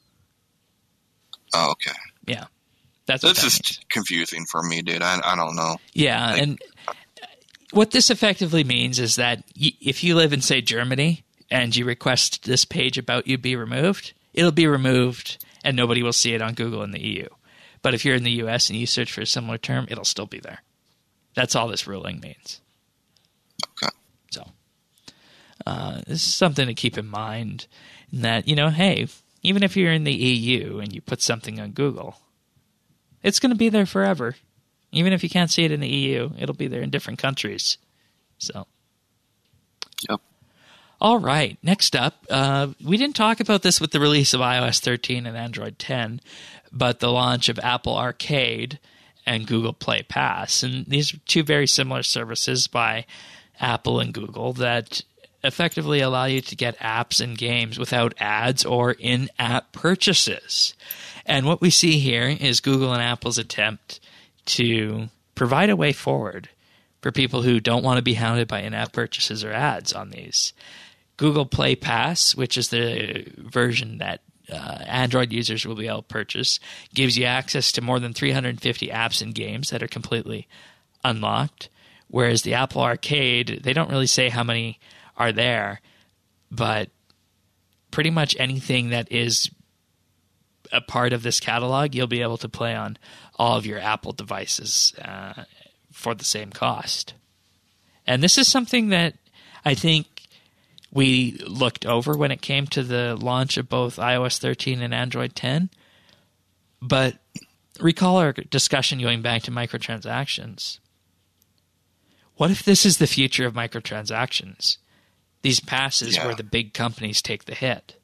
Oh, okay. Yeah. This is confusing for me, dude. I don't know. Yeah, and what this effectively means is that if you live in, say, Germany, and you request this page about you be removed, it'll be removed, and nobody will see it on Google in the EU. But if you're in the US and you search for a similar term, it'll still be there. That's all this ruling means. Okay. So, this is something to keep in mind, that, hey, even if you're in the EU and you put something on Google, it's going to be there forever. Even if you can't see it in the EU, it'll be there in different countries. So. Yep. All right. Next up, we didn't talk about this with the release of iOS 13 and Android 10, but the launch of Apple Arcade and Google Play Pass. And these are two very similar services by Apple and Google that effectively allow you to get apps and games without ads or in-app purchases. And what we see here is Google and Apple's attempt to provide a way forward for people who don't want to be hounded by in-app purchases or ads on these. Google Play Pass, which is the version that Android users will be able to purchase, gives you access to more than 350 apps and games that are completely unlocked, whereas the Apple Arcade, they don't really say how many are there, but pretty much anything that is a part of this catalog, you'll be able to play on all of your Apple devices for the same cost. And this is something that I think we looked over when it came to the launch of both iOS 13 and Android 10. But recall our discussion going back to microtransactions. What if this is the future of microtransactions? These passes where the big companies take the hit.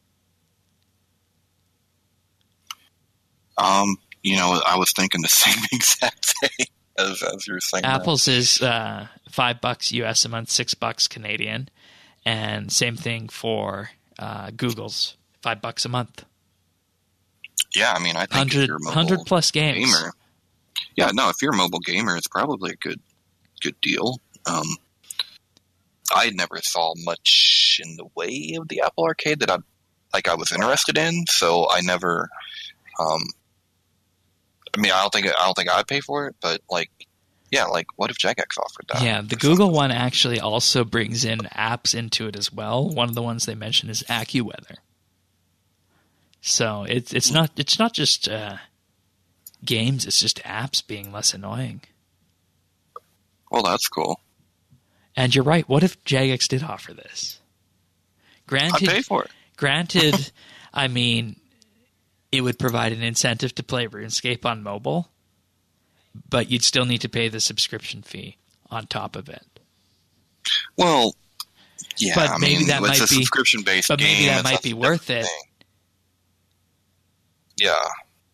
I was thinking the same exact thing as you were saying. Apple's is $5 US a month, $6 Canadian, and same thing for Google's $5 a month. Yeah, I mean, I think if you're a mobile 100 plus games. Gamer, yeah, no, if you're a mobile gamer, it's probably a good deal. I never saw much in the way of the Apple Arcade that I was interested in, so I never. I don't think I'd pay for it, but what if Jagex offered that? Yeah, the Google one actually also brings in apps into it as well. One of the ones they mentioned is AccuWeather. So it's not just games; it's just apps being less annoying. Well, that's cool. And you're right. What if Jagex did offer this? Granted, I'd pay for it. Granted, I mean, it would provide an incentive to play RuneScape on mobile, but you'd still need to pay the subscription fee on top of it. Well, yeah, but I maybe mean, that it's might a be subscription-based but game. maybe that That's might be a worth different it. thing. Yeah.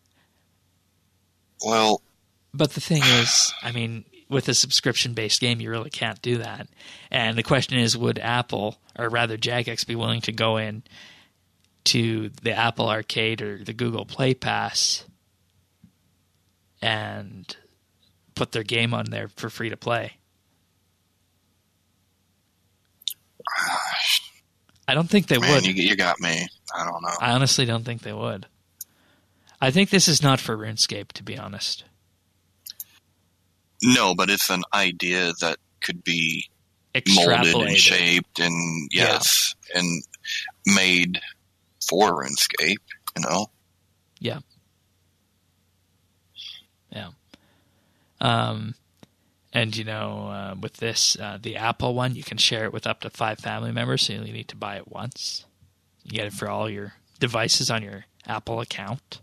Well, But the thing is, I mean, with a subscription-based game, you really can't do that. And the question is, would Apple, or rather Jagex, be willing to go in to the Apple Arcade or the Google Play Pass and put their game on there for free to play? I don't think they man, would. you got me. I don't know. I honestly don't think they would. I think this is not for RuneScape, to be honest. No, but it's an idea that could be molded and Extrapolated. shaped and, yes, and made for RuneScape, you know? Yeah. Yeah. And, you know, with this, the Apple one, you can share it with up to 5 family members, so you only need to buy it once. You get it for all your devices on your Apple account.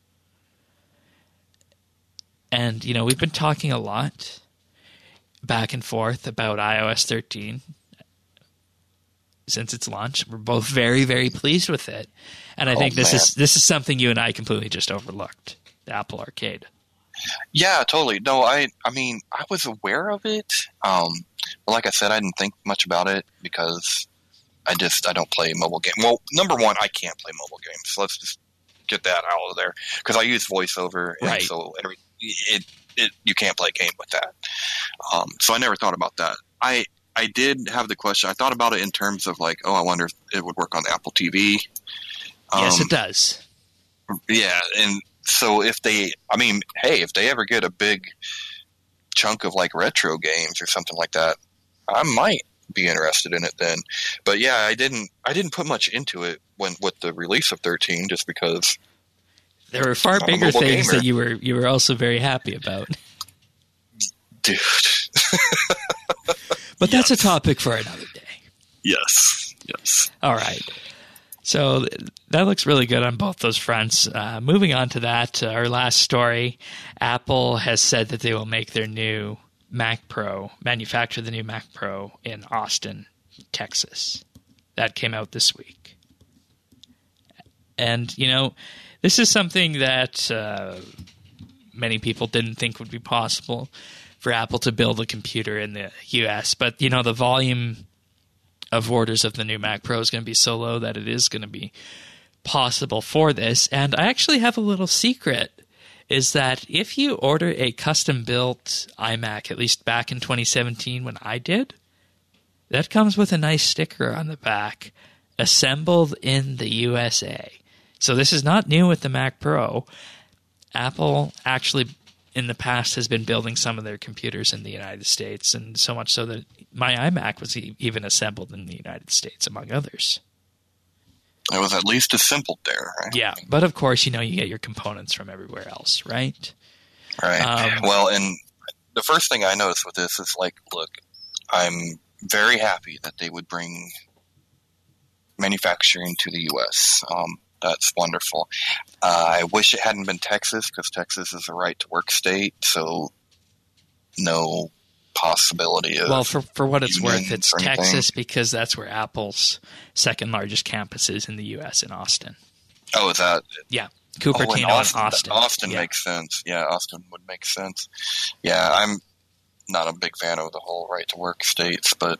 And, you know, we've been talking a lot back and forth about iOS 13 since its launch. We're both very, very pleased with it. And I think this is something you and I completely just overlooked, the Apple Arcade. Yeah, totally. No, I mean, I was aware of it. But like I said, I didn't think much about it because I don't play mobile games. Well, number one, I can't play mobile games. So let's just get that out of there because I use VoiceOver, and right. so you can't play a game with that. So I never thought about that. I did have the question. I thought about it in terms of like, I wonder if it would work on the Apple TV. Yes, it does. Yeah, and so if they ever get a big chunk of like retro games or something like that, I might be interested in it then. But yeah, I didn't put much into it with the release of 13 just because there were far bigger things that you were also very happy about. Dude. But that's a topic for another day. Yes. All right. So that looks really good on both those fronts. Moving on to that, our last story, Apple has said that they will make their new Mac Pro, manufacture the new Mac Pro in Austin, Texas. That came out this week. And, you know, this is something that many people didn't think would be possible for Apple to build a computer in the U.S. But, you know, the volume of orders of the new Mac Pro is going to be so low that it is going to be possible for this. And I actually have a little secret, is that if you order a custom-built iMac, at least back in 2017 when I did, that comes with a nice sticker on the back, assembled in the USA. So this is not new with the Mac Pro. Apple actually in the past has been building some of their computers in the United States, and so much so that my iMac was even assembled in the United States, among others. It was at least assembled there, right? Yeah, but of course, you know, you get your components from everywhere else, right? Right. Well, and the first thing I noticed with this is like, look, I'm very happy that they would bring manufacturing to the U.S. That's wonderful. I wish it hadn't been Texas because Texas is a right-to-work state, so no possibility of. Well, for what it's worth, it's Texas anything. because that's where Apple's second largest campus is in the U.S. in Austin. Oh, is that? Yeah, Cupertino and Austin. Austin Yeah. makes sense. Yeah, Austin would make sense. Yeah, I'm not a big fan of the whole right-to-work states, but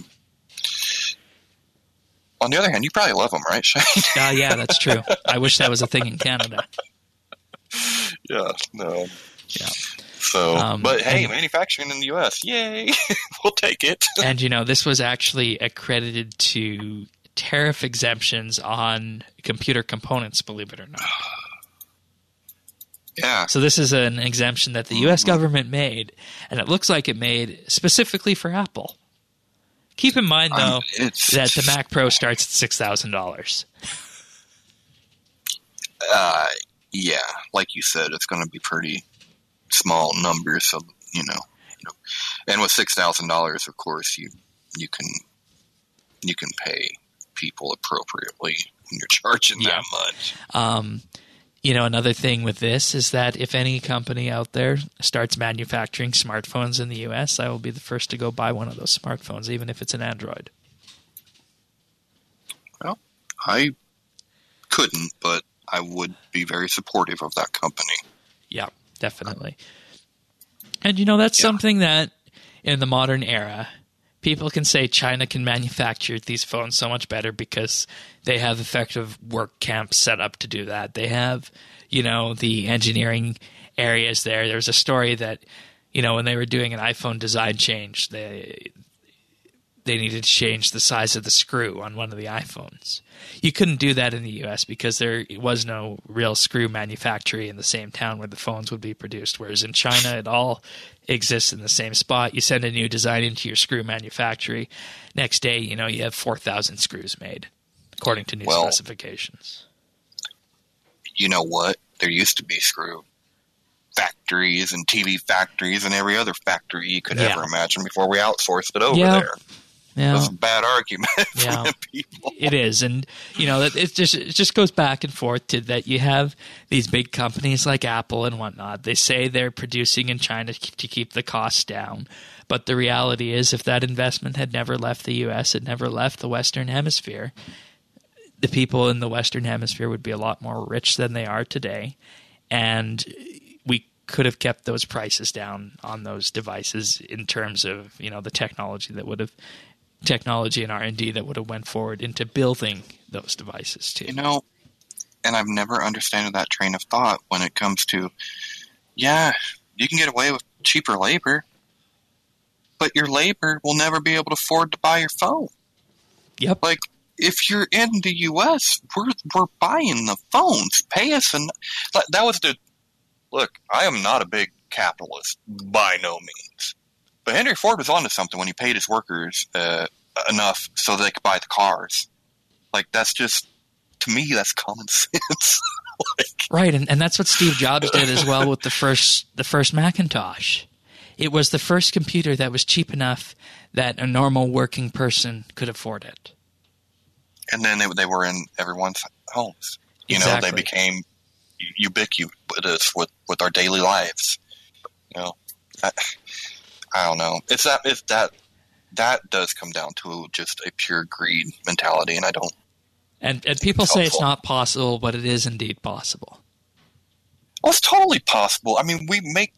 on the other hand, you probably love them, right, Shane? Yeah, that's true. I wish that was a thing in Canada. Yeah, no. Yeah. So, but hey, manufacturing in the U.S., yay! We'll take it. And, you know, this was actually accredited to tariff exemptions on computer components, believe it or not. Yeah. So this is an exemption that the U.S. government made, and it looks like it made specifically for Apple. Keep in mind, though, that the Mac Pro starts at $6,000. Yeah, like you said, it's going to be pretty small numbers. So, you know, And with $6,000, of course, you can pay people appropriately when you're charging that much. Another thing with this is that if any company out there starts manufacturing smartphones in the U.S., I will be the first to go buy one of those smartphones, even if it's an Android. Well, I couldn't, but I would be very supportive of that company. Yeah, definitely. And, that's something that in the modern era, people can say China can manufacture these phones so much better because they have effective work camps set up to do that. They have, the engineering areas there. There's a story that, when they were doing an iPhone design change, they needed to change the size of the screw on one of the iPhones. You couldn't do that in the U.S. because there was no real screw manufacturer in the same town where the phones would be produced, whereas in China it all exists in the same spot. You send a new design into your screw manufacturer. Next day, you have 4,000 screws made, according to new specifications. You know what? There used to be screw factories and TV factories and every other factory you could ever imagine before we outsourced it over there. Yeah. That's a bad argument for people. It is. And, it just goes back and forth to that you have these big companies like Apple and whatnot. They say they're producing in China to keep the costs down. But the reality is if that investment had never left the U.S., it never left the Western Hemisphere, the people in the Western Hemisphere would be a lot more rich than they are today. And we could have kept those prices down on those devices in terms of, the technology and R&D that would have went forward into building those devices too. And I've never understood that train of thought when it comes to, you can get away with cheaper labor, but your labor will never be able to afford to buy your phone. Yep. Like, if you're in the U.S., we're buying the phones. Pay us. And that was look, I am not a big capitalist by no means. But Henry Ford was onto something when he paid his workers enough so they could buy the cars. Like, that's just, to me, that's common sense. Right, and that's what Steve Jobs did as well with the first Macintosh. It was the first computer that was cheap enough that a normal working person could afford it. And then they were in everyone's homes. Exactly. They became ubiquitous with our daily lives. I don't know. That does come down to just a pure greed mentality, and I don't. And people say it's not possible, but it is indeed possible. Well, it's totally possible. I mean, we make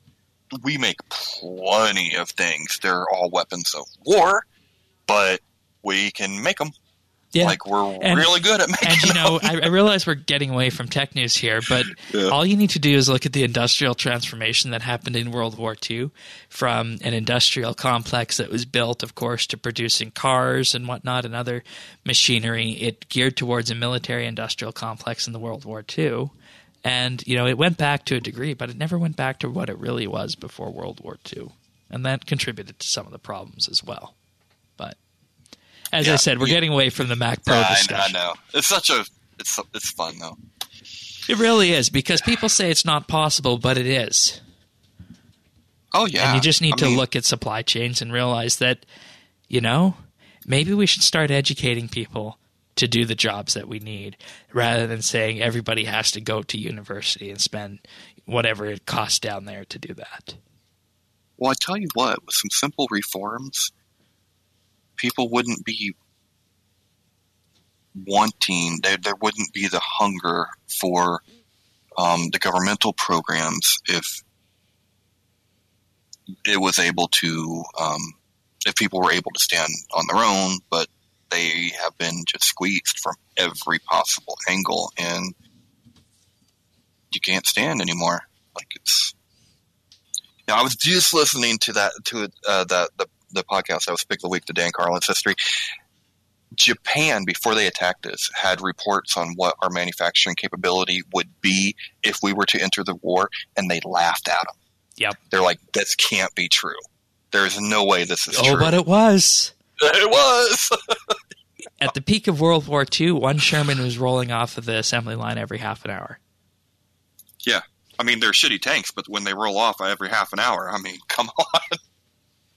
plenty of things. They're all weapons of war, but we can make them. Yeah. Like, we're really good at making them. I realize we're getting away from tech news here, but all you need to do is look at the industrial transformation that happened in World War II from an industrial complex that was built, of course, to producing cars and whatnot and other machinery. It geared towards a military-industrial complex in the World War II. And, it went back to a degree, but it never went back to what it really was before World War II. And that contributed to some of the problems as well. But as I said, we're getting away from the Mac Pro discussion. I know. It's it's fun, though. It really is, because people say it's not possible, but it is. Oh, yeah. And you just need to look at supply chains and realize that, maybe we should start educating people to do the jobs that we need, rather than saying everybody has to go to university and spend whatever it costs down there to do that. Well, I tell you what, with some simple reforms, people wouldn't be wanting, there wouldn't be the hunger for the governmental programs if it was able to, if people were able to stand on their own, but they have been just squeezed from every possible angle, and you can't stand anymore. Like, it's. I was just listening to the podcast that was Pick of the Week, the Dan Carlin's history. Japan, before they attacked us, had reports on what our manufacturing capability would be if we were to enter the war, and they laughed at them. Yep. They're like, "This can't be true. There's no way this is true." Oh, but it was. It was. At the peak of World War II, one Sherman was rolling off of the assembly line every half an hour. Yeah. I mean, they're shitty tanks, but when they roll off every half an hour, I mean, come on.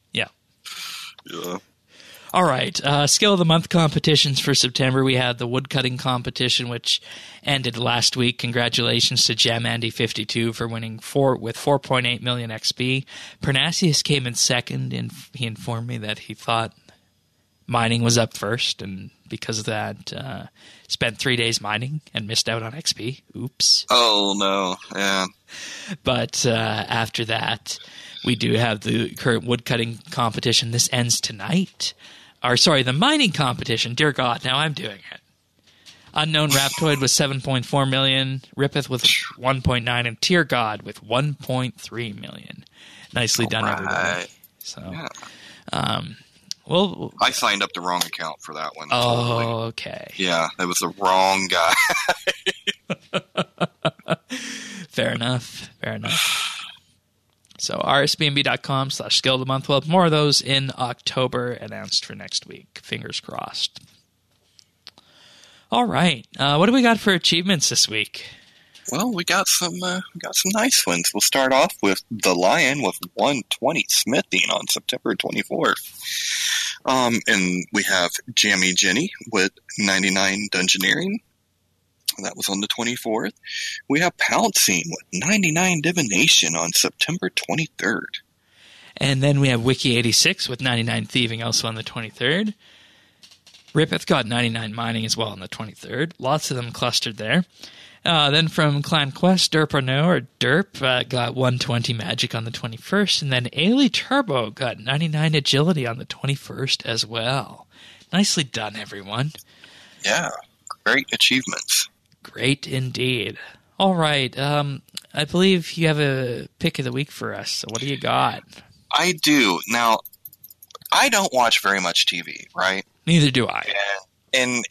Yeah. All right. Skill of the Month competitions for September. We had the woodcutting competition, which ended last week. Congratulations to GemAndy52 for winning with 4.8 million XP. Pernasius came in second, and he informed me that he thought mining was up first, and because of that, spent 3 days mining and missed out on XP. Oops. Oh, no. Yeah. But after that, we do have the current woodcutting competition. This ends tonight. The mining competition. Dear God, now I'm doing it. Unknown Raptoid with 7.4 million, Ripeth with 1.9, and Dear God with 1.3 million. Nicely done, everybody. So, yeah. Well, I signed up the wrong account for that one. Oh, totally. Okay. Yeah, it was the wrong guy. Fair enough. So rsbnb.com/skill of the month. We'll have more of those in October announced for next week. Fingers crossed. All right. What do we got for achievements this week? Well, we got some nice ones. We'll start off with The Lion with 120 smithing on September 24th. And we have Jammy Jenny with 99 dungeoneering. That was on the 24th. We have Pouncing with 99 divination on September 23rd. And then we have Wiki86 with 99 thieving also on the 23rd. Ripeth got 99 mining as well on the 23rd. Lots of them clustered there. Then from Clan Quest, Derp got 120 magic on the 21st. And then Ailey Turbo got 99 agility on the 21st as well. Nicely done, everyone. Yeah, great achievements. Great indeed. All right. I believe you have a pick of the week for us. So what do you got? I do. Now, I don't watch very much TV, right? Neither do I. And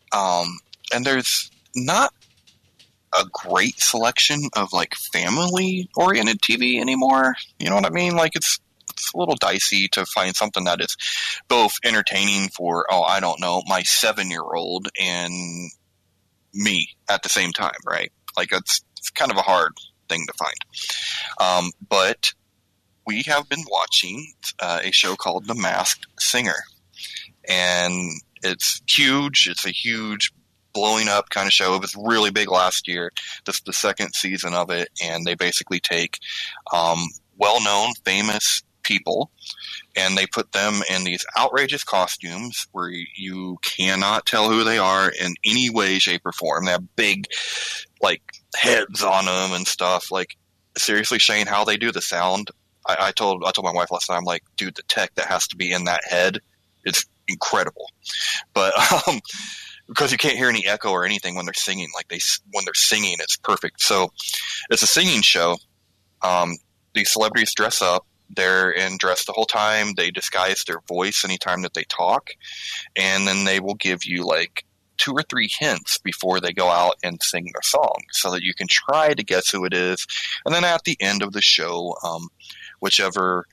there's not a great selection of like family-oriented TV anymore. You know what I mean? Like it's a little dicey to find something that is both entertaining for, I don't know, my 7-year-old and me at the same time, right? Like it's kind of a hard thing to find. But we have been watching a show called The Masked Singer, and it's huge. It's a huge blowing up kind of show. It was really big last year. This is the second season of it, and they basically take well-known, famous people, and they put them in these outrageous costumes where you cannot tell who they are in any way, shape, or form. They have big, like, heads on them and stuff. Like, seriously, Shane, how they do the sound? I told my wife last night, I'm like, dude, the tech that has to be in that head is incredible. But because you can't hear any echo or anything when they're singing. Like when they're singing, it's perfect. So it's a singing show. These celebrities dress up. They're dressed the whole time. They disguise their voice anytime that they talk. And then they will give you like 2 or 3 hints before they go out and sing their song so that you can try to guess who it is. And then at the end of the show, whichever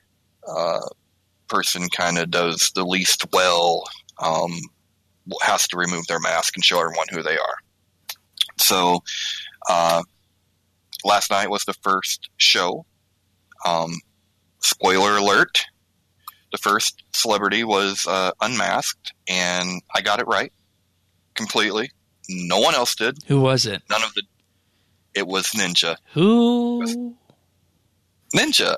person kind of does the least well has to remove their mask and show everyone who they are. So last night was the first show. Spoiler alert, the first celebrity was unmasked, and I got it right completely. No one else did. Who was it? It was Ninja. Who? Ninja.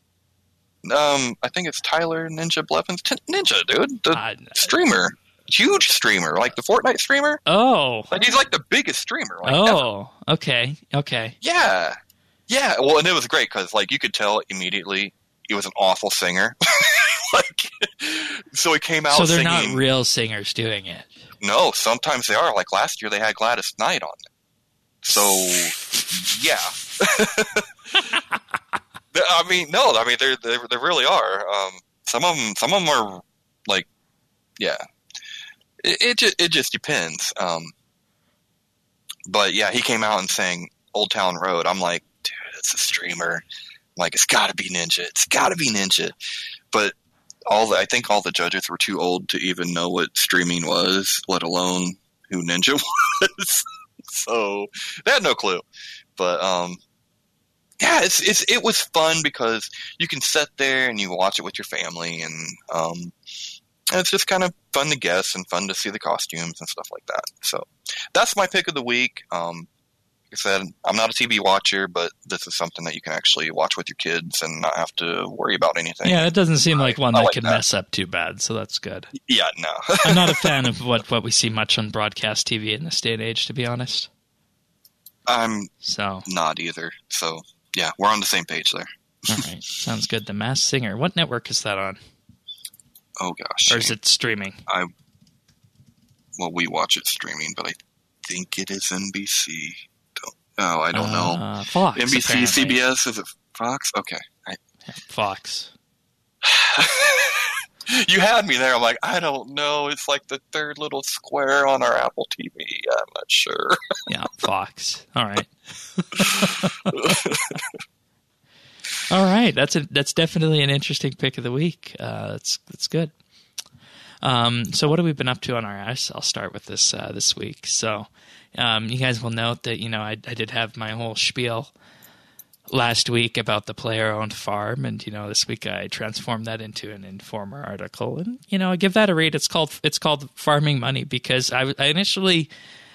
I think it's Tyler Ninja Blevins. Ninja, dude. The streamer. Huge streamer. Like the Fortnite streamer. Oh. Like he's like the biggest streamer. Like, ever. Okay. Yeah. Well, and it was great because like you could tell immediately he was an awful singer. So he came out. So they're singing. not real singers doing it. No, sometimes they are. Like last year, they had Gladys Knight on it. So yeah. I mean, they really are. Some of them are like, yeah. It just depends. But yeah, he came out and sang Old Town Road. I'm like, dude, it's a streamer. I'm like, it's got to be Ninja. It's got to be Ninja. But I think all the judges were too old to even know what streaming was, let alone who Ninja was. So they had no clue. But Yeah, it was fun because you can sit there and you watch it with your family, and it's just kind of fun to guess and fun to see the costumes and stuff like that. So that's my pick of the week. Like I said, I'm not a TV watcher, but this is something that you can actually watch with your kids and not have to worry about anything. Yeah, it doesn't seem like one that like can that. mess up too bad, so that's good. Yeah, no. I'm not a fan of what we see much on broadcast TV in this day and age, to be honest. I'm So, not either. So, yeah, we're on the same page there. all right, sounds good. The Masked Singer. What network is that on? Oh, gosh. Or is it streaming? Well, we watch it streaming, but I think it is NBC. I don't know. Fox. NBC, apparently. CBS, is it Fox? Okay. Fox. You had me there. I'm like, I don't know. It's like the third little square on our Apple TV. I'm not sure. Yeah, Fox. All right. All right. That's definitely an interesting pick of the week. That's good. So what have we been up to on RS? I'll start with this week. So you guys will note that, I did have my whole spiel last week about the player-owned farm, and this week I transformed that into an Informer article, and I give that a read. It's called Farming Money, because I initially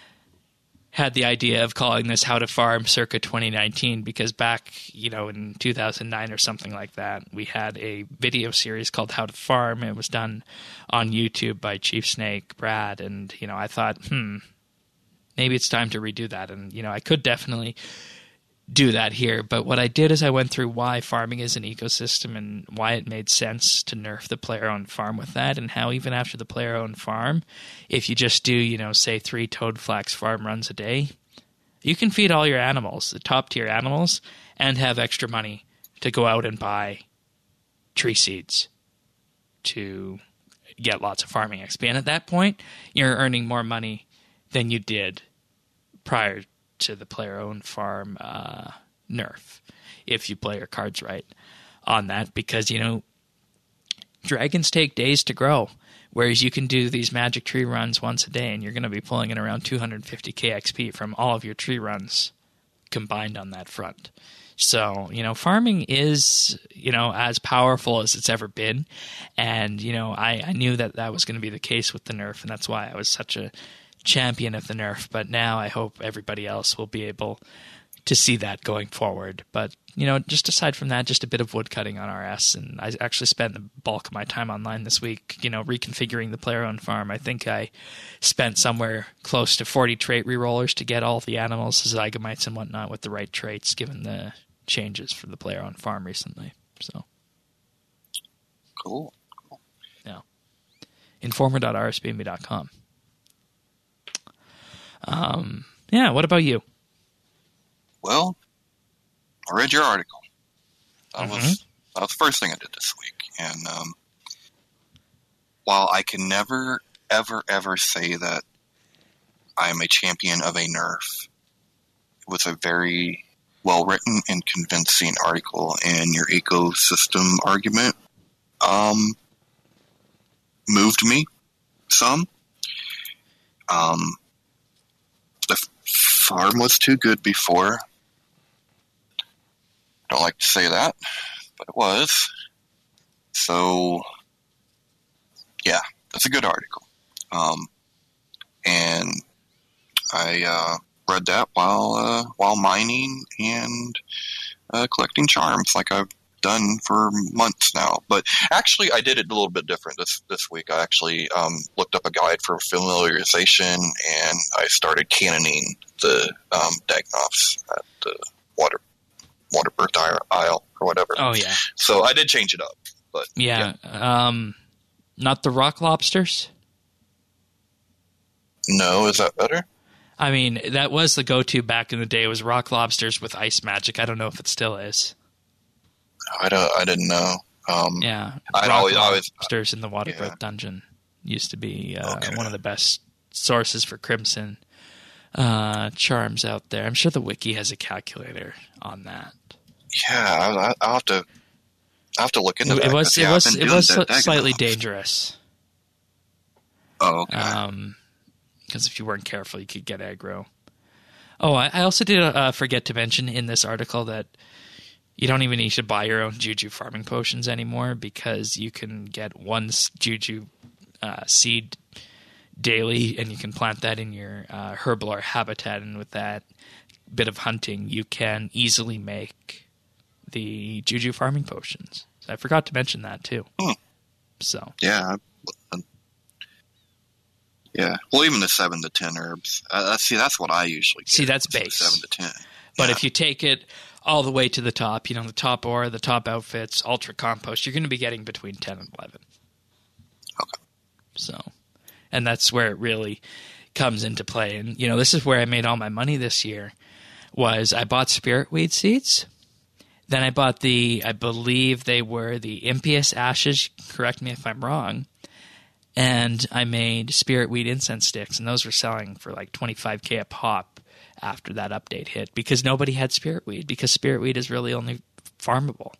had the idea of calling this How to Farm circa 2019, because back in 2009 or something like that, we had a video series called How to Farm. It was done on YouTube by Chief Snake, Brad, and I thought maybe it's time to redo that, and I could definitely do that here. But what I did is I went through why farming is an ecosystem and why it made sense to nerf the player-owned farm with that, and how even after the player-owned farm, if you just do, say 3 Toadflax farm runs a day, you can feed all your animals, the top-tier animals, and have extra money to go out and buy tree seeds to get lots of farming XP. And at that point, you're earning more money than you did prior to the player-owned farm nerf, if you play your cards right on that, because dragons take days to grow, whereas you can do these magic tree runs once a day, and you're going to be pulling in around 250k XP from all of your tree runs combined on that front. So farming is as powerful as it's ever been, and I knew that was going to be the case with the nerf, and that's why I was such a champion of the nerf. But now I hope everybody else will be able to see that going forward. But just aside from that, just a bit of woodcutting on RS, and I actually spent the bulk of my time online this week reconfiguring the player-owned farm. I think I spent somewhere close to 40 trait rerollers to get all the animals, zygomites and whatnot, with the right traits, given the changes for the player-owned farm recently. So Cool. yeah, informer.rsbnb.com. Yeah, what about you? Well, I read your article. That was the first thing I did this week. And while I can never, ever, ever say that I am a champion of a nerf, it was a very well-written and convincing article, and your ecosystem argument moved me some. The farm was too good before. I don't like to say that, but it was. So, yeah, that's a good article. And I read that while mining and collecting charms, like I've done for months now. But actually, I did it a little bit different this week. I actually looked up a guide for familiarization, and I started cannoning the Dagnaughts at the Waterbirth Isle or whatever. Oh yeah. So I did change it up, but yeah. Not the rock lobsters. No, is that better? I mean, that was the go-to back in the day. It was rock lobsters with ice magic. I don't know if it still is. I didn't know. Yeah, always lobsters in the Waterbirth dungeon used to be one of the best sources for Crimson charms out there. I'm sure the wiki has a calculator on that. Yeah, I'll have to look into that. It was slightly dangerous. Oh, okay. Because if you weren't careful, you could get aggro. Oh, I also did forget to mention in this article that You don't even need to buy your own Juju farming potions anymore because you can get one Juju seed daily, and you can plant that in your Herblore habitat. And with that bit of hunting, you can easily make the Juju farming potions. I forgot to mention that too. So yeah. Yeah, well, even the 7 to 10 herbs. See, that's what I usually get. See, that's base. 7 to 10. But if you take it all the way to the top, the top ore, the top outfits, ultra compost, you're going to be getting between 10 and 11. Okay. So, and that's where it really comes into play. And, this is where I made all my money this year, was I bought spirit weed seeds. Then I bought I believe they were the Impious Ashes, correct me if I'm wrong. And I made spirit weed incense sticks, and those were selling for like $25K a pop after that update hit, because nobody had spirit weed, because spirit weed is really only farmable.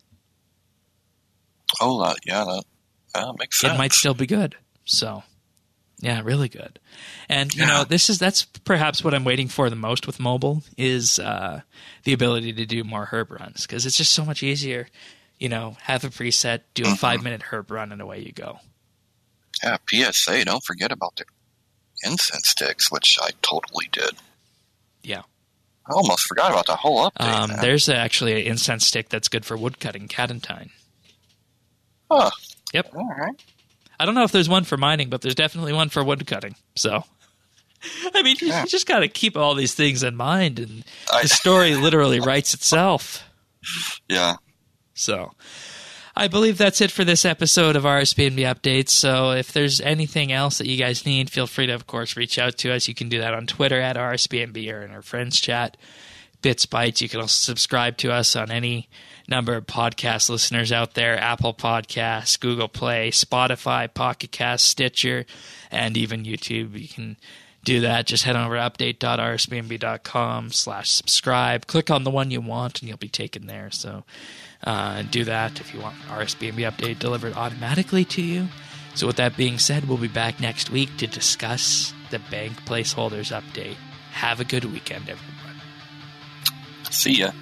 Oh, that makes sense. It might still be good. So, yeah, really good. And, that's perhaps what I'm waiting for the most with mobile is the ability to do more herb runs, because it's just so much easier, have a preset, do a 5-minute herb run, and away you go. Yeah, PSA, don't forget about the incense sticks, which I totally did. Yeah. I almost forgot about the whole update. There's actually an incense stick that's good for woodcutting, Cadentine. Oh. Yep. All right. I don't know if there's one for mining, but there's definitely one for woodcutting. So, I mean, you just got to keep all these things in mind, and the story literally writes itself. Yeah. So, I believe that's it for this episode of RSBNB Updates. So if there's anything else that you guys need, feel free to, of course, reach out to us. You can do that on Twitter at RSBNB or in our friends chat, Bits Bytes. You can also subscribe to us on any number of podcast listeners out there, Apple Podcasts, Google Play, Spotify, Pocket Cast, Stitcher, and even YouTube. You can do that. Just head over to update.rsbnb.com/subscribe. Click on the one you want, and you'll be taken there. So do that if you want RSBNB Update delivered automatically to you. So with that being said, we'll be back next week to discuss the bank placeholders update. Have a good weekend, everyone. See ya.